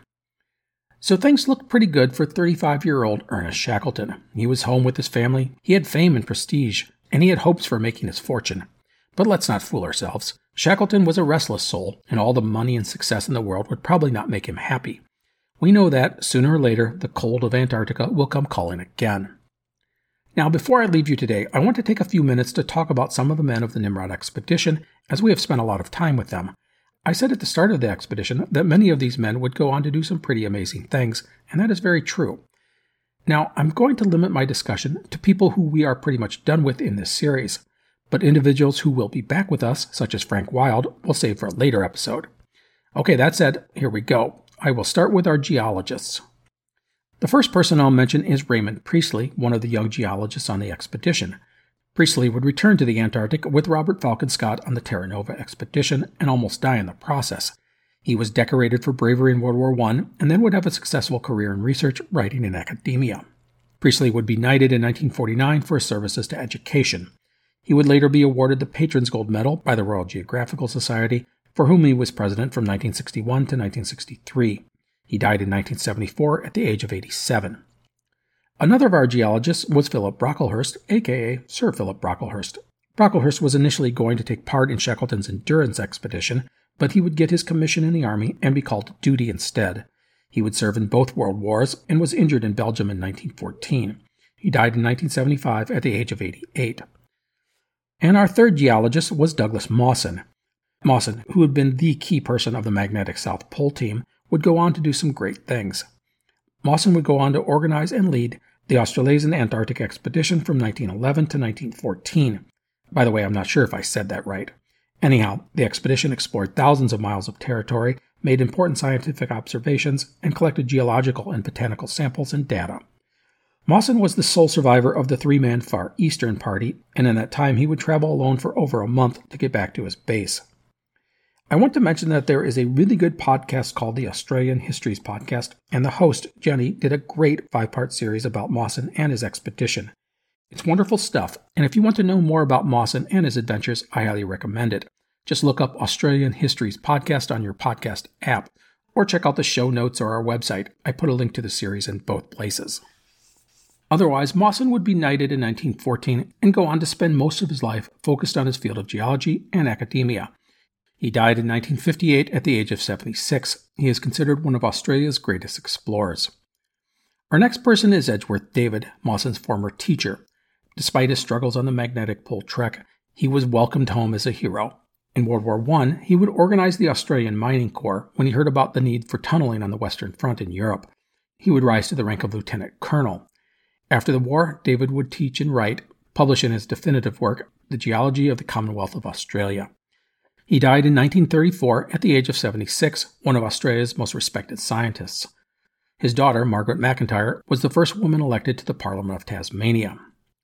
So things looked pretty good for 35-year-old Ernest Shackleton. He was home with his family, he had fame and prestige, and he had hopes for making his fortune. But let's not fool ourselves. Shackleton was a restless soul, and all the money and success in the world would probably not make him happy. We know that, sooner or later, the cold of Antarctica will come calling again. Now, before I leave you today, I want to take a few minutes to talk about some of the men of the Nimrod expedition, as we have spent a lot of time with them. I said at the start of the expedition that many of these men would go on to do some pretty amazing things, and that is very true. Now, I'm going to limit my discussion to people who we are pretty much done with in this series, but individuals who will be back with us, such as Frank Wild, we'll save for a later episode. Okay, that said, here we go. I will start with our geologists. The first person I'll mention is Raymond Priestley, one of the young geologists on the expedition. Priestley would return to the Antarctic with Robert Falcon Scott on the Terra Nova expedition and almost die in the process. He was decorated for bravery in World War I and then would have a successful career in research, writing, and academia. Priestley would be knighted in 1949 for his services to education. He would later be awarded the Patron's Gold Medal by the Royal Geographical Society, for whom he was president from 1961 to 1963. He died in 1974 at the age of 87. Another of our geologists was Philip Brocklehurst, a.k.a. Sir Philip Brocklehurst. Brocklehurst was initially going to take part in Shackleton's Endurance expedition, but he would get his commission in the army and be called to duty instead. He would serve in both World Wars and was injured in Belgium in 1914. He died in 1975 at the age of 88. And our third geologist was Douglas Mawson. Mawson, who had been the key person of the Magnetic South Pole team, would go on to do some great things. Mawson would go on to organize and lead the Australasian Antarctic expedition from 1911 to 1914. By the way, I'm not sure if I said that right. Anyhow, the expedition explored thousands of miles of territory, made important scientific observations, and collected geological and botanical samples and data. Mawson was the sole survivor of the three-man Far Eastern Party, and in that time he would travel alone for over a month to get back to his base. I want to mention that there is a really good podcast called the Australian Histories Podcast, and the host, Jenny, did a great 5-part series about Mawson and his expedition. It's wonderful stuff, and if you want to know more about Mawson and his adventures, I highly recommend it. Just look up Australian Histories Podcast on your podcast app, or check out the show notes or our website. I put a link to the series in both places. Otherwise, Mawson would be knighted in 1914 and go on to spend most of his life focused on his field of geology and academia. He died in 1958 at the age of 76. He is considered one of Australia's greatest explorers. Our next person is Edgeworth David, Mawson's former teacher. Despite his struggles on the magnetic pole trek, he was welcomed home as a hero. In World War I, he would organize the Australian Mining Corps when he heard about the need for tunneling on the Western Front in Europe. He would rise to the rank of lieutenant colonel. After the war, David would teach and write, publish in his definitive work, The Geology of the Commonwealth of Australia. He died in 1934 at the age of 76, one of Australia's most respected scientists. His daughter, Margaret McIntyre, was the first woman elected to the Parliament of Tasmania.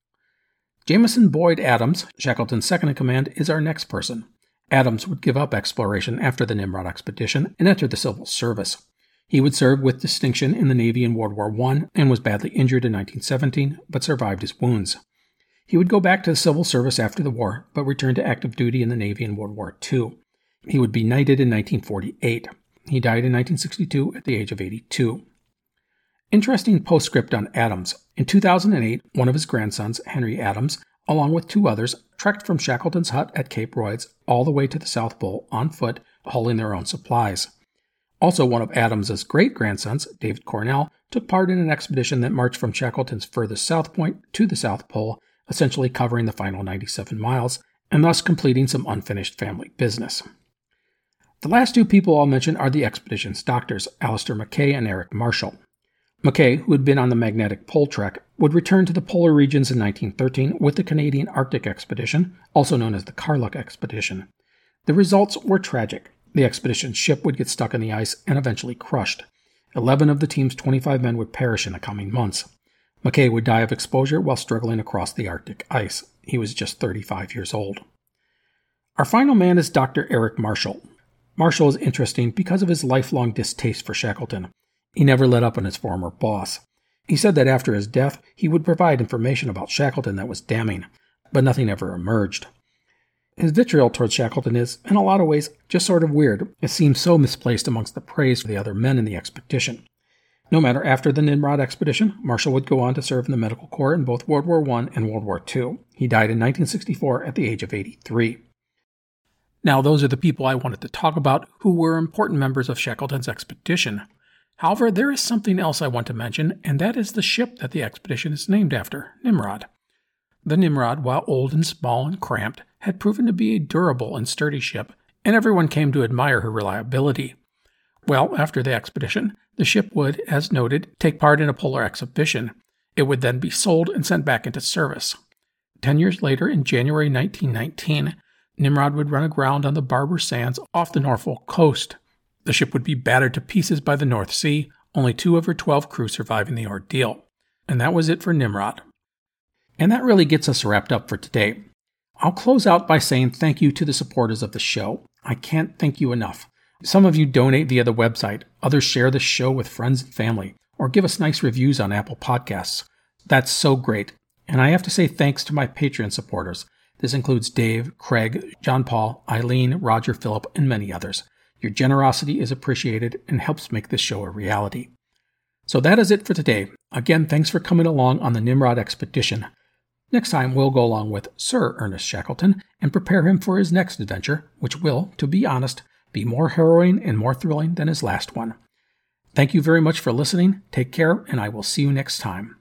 Jameson Boyd Adams, Shackleton's second-in-command, is our next person. Adams would give up exploration after the Nimrod expedition and enter the civil service. He would serve with distinction in the Navy in World War I and was badly injured in 1917, but survived his wounds. He would go back to the civil service after the war, but returned to active duty in the Navy in World War II. He would be knighted in 1948. He died in 1962 at the age of 82. Interesting postscript on Adams. In 2008, one of his grandsons, Henry Adams, along with two others, trekked from Shackleton's hut at Cape Royds all the way to the South Pole on foot, hauling their own supplies. Also, one of Adams's great-grandsons, David Cornell, took part in an expedition that marched from Shackleton's furthest south point to the South Pole, essentially covering the final 97 miles, and thus completing some unfinished family business. The last two people I'll mention are the expedition's doctors, Alistair Mackay and Eric Marshall. Mackay, who had been on the magnetic pole trek, would return to the polar regions in 1913 with the Canadian Arctic Expedition, also known as the Karluk Expedition. The results were tragic. The expedition's ship would get stuck in the ice and eventually crushed. 11 of the team's 25 men would perish in the coming months. Mackay would die of exposure while struggling across the Arctic ice. He was just 35 years old. Our final man is Dr. Eric Marshall. Marshall is interesting because of his lifelong distaste for Shackleton. He never let up on his former boss. He said that after his death, he would provide information about Shackleton that was damning, but nothing ever emerged. His vitriol towards Shackleton is, in a lot of ways, just sort of weird. It seems so misplaced amongst the praise for the other men in the expedition. No matter, after the Nimrod expedition, Marshall would go on to serve in the Medical Corps in both World War I and World War II. He died in 1964 at the age of 83. Now, those are the people I wanted to talk about who were important members of Shackleton's expedition. However, there is something else I want to mention, and that is the ship that the expedition is named after, Nimrod. The Nimrod, while old and small and cramped, had proven to be a durable and sturdy ship, and everyone came to admire her reliability. Well, after the expedition, the ship would, as noted, take part in a polar exhibition. It would then be sold and sent back into service. 10 years later, in January 1919, Nimrod would run aground on the Barber Sands off the Norfolk coast. The ship would be battered to pieces by the North Sea, only 2 of her 12 crew surviving the ordeal. And that was it for Nimrod. And that really gets us wrapped up for today. I'll close out by saying thank you to the supporters of the show. I can't thank you enough. Some of you donate via the website, others share the show with friends and family, or give us nice reviews on Apple Podcasts. That's so great. And I have to say thanks to my Patreon supporters. This includes Dave, Craig, John Paul, Eileen, Roger Phillip, and many others. Your generosity is appreciated and helps make this show a reality. So that is it for today. Again, thanks for coming along on the Nimrod expedition. Next time, we'll go along with Sir Ernest Shackleton and prepare him for his next adventure, which will, to be honest, be more harrowing and more thrilling than his last one. Thank you very much for listening. Take care, and I will see you next time.